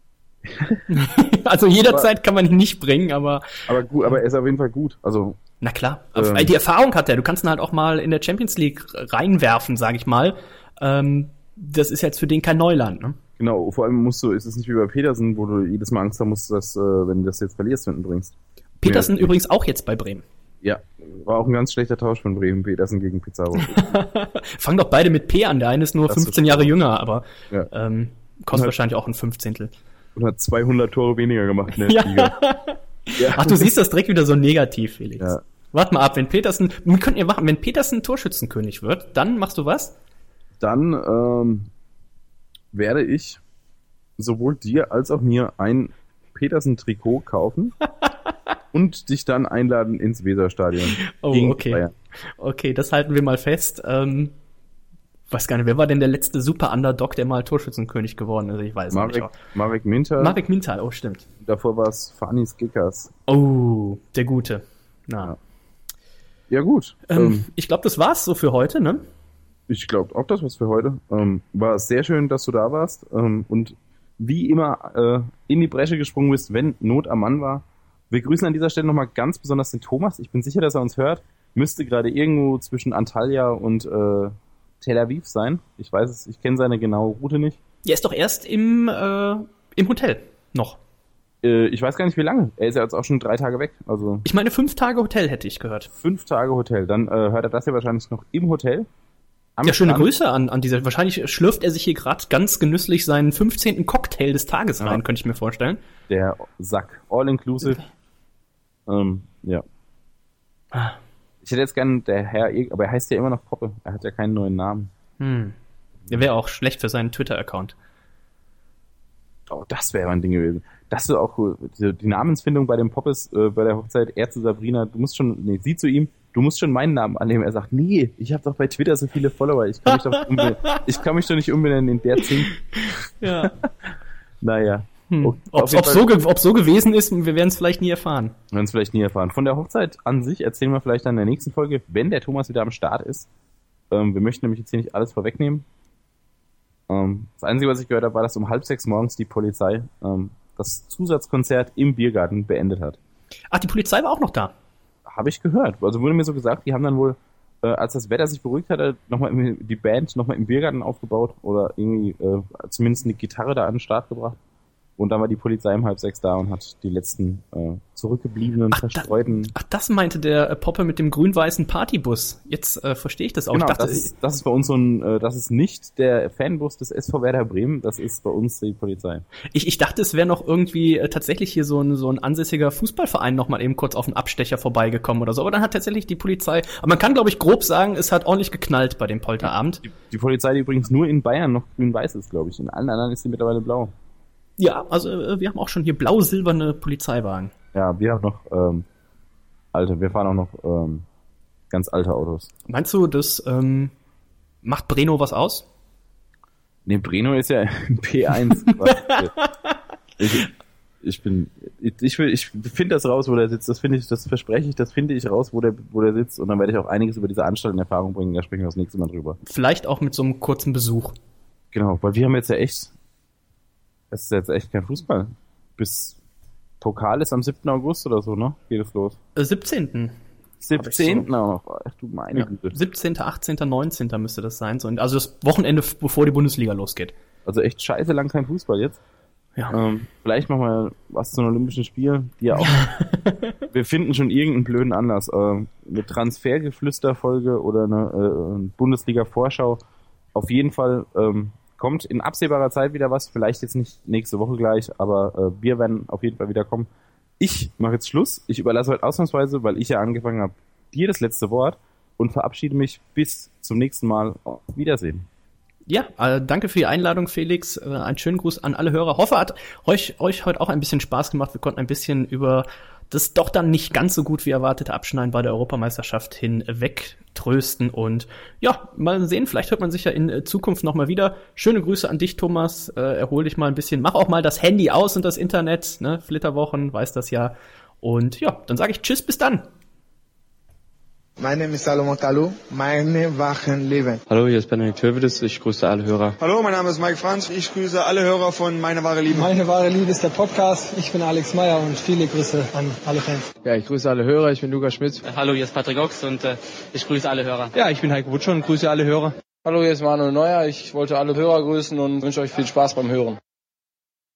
Also jederzeit aber, kann man ihn nicht bringen, aber aber gut, aber er ist auf jeden Fall gut. Also na klar, ähm, die Erfahrung hat er. Du kannst ihn halt auch mal in der Champions League reinwerfen, sage ich mal. Ähm, das ist jetzt für den kein Neuland, ne? Genau, vor allem musst du, ist es nicht wie bei Petersen, wo du jedes Mal Angst haben musst, dass äh, wenn du das jetzt verlierst, wenn du bringst. Petersen ja, übrigens auch jetzt bei Bremen. Ja, war auch ein ganz schlechter Tausch von Bremen, Petersen gegen Pizarro. Fangen doch beide mit P an, der eine ist nur das fünfzehn ist Jahre jünger, aber ja. ähm, kostet hat, wahrscheinlich auch ein Fünfzehntel. Und hat zweihundert Tore weniger gemacht in der ja. Liga. Ja. Ach, du siehst das direkt wieder so negativ, Felix. Ja. Warte mal ab, wenn Petersen, wir könnten ja machen, wenn Petersen Torschützenkönig wird, dann machst du was? Dann ähm, werde ich sowohl dir als auch mir ein Petersen-Trikot kaufen. Und dich dann einladen ins Weserstadion. Oh, okay. Bayern. Okay, das halten wir mal fest. Ähm, weiß gar nicht, wer war denn der letzte Super-Underdog, der mal Torschützenkönig geworden ist? Ich weiß Marek, nicht. Marek Mintal. Marek Mintal, oh, stimmt. Davor war es Fanis Gickers. Oh, der Gute. Na. Ja, ja gut. Ähm, ähm, ich glaube, das war's so für heute, ne? Ich glaube auch, das war's für heute. Ähm, war sehr schön, dass du da warst. Ähm, und wie immer äh, in die Bresche gesprungen bist, wenn Not am Mann war. Wir grüßen an dieser Stelle nochmal ganz besonders den Thomas. Ich bin sicher, dass er uns hört. Müsste gerade irgendwo zwischen Antalya und äh, Tel Aviv sein. Ich weiß es, ich kenne seine genaue Route nicht. Er ist doch erst im, äh, im Hotel noch. Äh, ich weiß gar nicht, wie lange. Er ist ja jetzt auch schon drei Tage weg. Also ich meine, fünf Tage Hotel hätte ich gehört. Fünf Tage Hotel. Dann äh, hört er das ja wahrscheinlich noch im Hotel. Ja, schöne Strand. Grüße an, an dieser. Wahrscheinlich schlürft er sich hier gerade ganz genüsslich seinen fünfzehnten Cocktail des Tages rein, ja. Könnte ich mir vorstellen. Der Sack. All-inclusive. Ähm, ja. Ah. Ich hätte jetzt gern der Herr, aber er heißt ja immer noch Poppe. Er hat ja keinen neuen Namen. Hm. Der wäre auch schlecht für seinen Twitter-Account. Oh, das wäre ein Ding gewesen. Das wäre auch cool. Die, die Namensfindung bei dem Poppes, äh, bei der Hochzeit, er zu Sabrina, du musst schon, nee, sie zu ihm, du musst schon meinen Namen annehmen. Er sagt, nee, ich habe doch bei Twitter so viele Follower, ich kann mich doch umbenennen. Ich kann mich doch nicht umbenennen in der Zing. Ja. Naja. Hm. Ob, ob, so ge- ob so gewesen ist, wir werden es vielleicht nie erfahren. Wir werden es vielleicht nie erfahren. Von der Hochzeit an sich erzählen wir vielleicht dann in der nächsten Folge, wenn der Thomas wieder am Start ist. Ähm, wir möchten nämlich jetzt hier nicht alles vorwegnehmen. Ähm, das Einzige, was ich gehört habe, war, dass um halb sechs morgens die Polizei ähm, das Zusatzkonzert im Biergarten beendet hat. Ach, die Polizei war auch noch da? Habe ich gehört. Also wurde mir so gesagt, die haben dann wohl, äh, als das Wetter sich beruhigt hatte, nochmal die Band nochmal im Biergarten aufgebaut oder irgendwie äh, zumindest eine Gitarre da an den Start gebracht. Und dann war die Polizei um halb sechs da und hat die letzten äh, zurückgebliebenen, ach, verstreuten... Da, ach, das meinte der äh, Poppe mit dem grün-weißen Partybus. Jetzt äh, verstehe ich das auch. Genau, ich dachte, das, ist, das ist bei uns so ein... Äh, das ist nicht der Fanbus des S V Werder Bremen, das ist bei uns die Polizei. Ich, ich dachte, es wäre noch irgendwie äh, tatsächlich hier so ein, so ein ansässiger Fußballverein noch mal eben kurz auf den Abstecher vorbeigekommen oder so. Aber dann hat tatsächlich die Polizei... Aber man kann, glaube ich, grob sagen, es hat ordentlich geknallt bei dem Polterabend. Die, die Polizei, die übrigens nur in Bayern noch grün-weiß ist, glaube ich. In allen anderen ist sie mittlerweile blau. Ja, also äh, wir haben auch schon hier blau-silberne Polizeiwagen. Ja, wir haben noch ähm, alte, wir fahren auch noch ähm, ganz alte Autos. Meinst du, das ähm, macht Breno was aus? Nee, Breno ist ja P eins. ich, ich bin, ich, ich, will, ich finde das raus, wo der sitzt. Das finde ich, das verspreche ich, das finde ich raus, wo der, wo der sitzt. Und dann werde ich auch einiges über diese Anstalt in Erfahrung bringen. Da sprechen wir das nächste Mal drüber. Vielleicht auch mit so einem kurzen Besuch. Genau, weil wir haben jetzt ja echt, es ist jetzt echt kein Fußball. Bis Pokal ist am siebten August oder so, ne? Geht es los? Äh, siebzehnten siebzehnten auch noch. Ach du meine ja, Güte. siebzehnten, achtzehnten, neunzehnten müsste das sein. So, also das Wochenende, bevor die Bundesliga losgeht. Also echt scheiße lang kein Fußball jetzt. Ja. Ähm, vielleicht machen wir was zu den Olympischen Spielen, die ja auch. Wir finden schon irgendeinen blöden Anlass. Ähm, eine Transfergeflüsterfolge oder eine äh, Bundesliga-Vorschau. Auf jeden Fall ähm, kommt in absehbarer Zeit wieder was. Vielleicht jetzt nicht nächste Woche gleich, aber äh, wir werden auf jeden Fall wieder kommen. Ich mache jetzt Schluss. Ich überlasse heute ausnahmsweise, weil ich ja angefangen habe, dir das letzte Wort und verabschiede mich bis zum nächsten Mal. Auf Wiedersehen. Ja, äh, danke für die Einladung, Felix. Äh, einen schönen Gruß an alle Hörer. Hoffe, hat euch, euch heute auch ein bisschen Spaß gemacht. Wir konnten ein bisschen über das doch dann nicht ganz so gut wie erwartete Abschneiden bei der Europameisterschaft hinweg trösten. Und ja, mal sehen, vielleicht hört man sich ja in Zukunft nochmal wieder. Schöne Grüße an dich, Thomas. Äh, erhol dich mal ein bisschen. Mach auch mal das Handy aus und das Internet. Ne? Flitterwochen, weiß das ja. Und ja, dann sage ich Tschüss, bis dann. My name is Salomon Kalou. Meine Wachen leben. Hallo, hier ist Benedikt Hövedes. Ich grüße alle Hörer. Hallo, mein Name ist Mike Franz. Ich grüße alle Hörer von Meine wahre Liebe. Meine wahre Liebe ist der Podcast. Ich bin Alex Meyer und viele Grüße an alle Fans. Ja, ich grüße alle Hörer. Ich bin Lukas Schmidt. Äh, hallo, hier ist Patrick Ochs und äh, ich grüße alle Hörer. Ja, ich bin Heiko Wutscher und grüße alle Hörer. Hallo, hier ist Manuel Neuer. Ich wollte alle Hörer grüßen und wünsche euch viel Spaß beim Hören.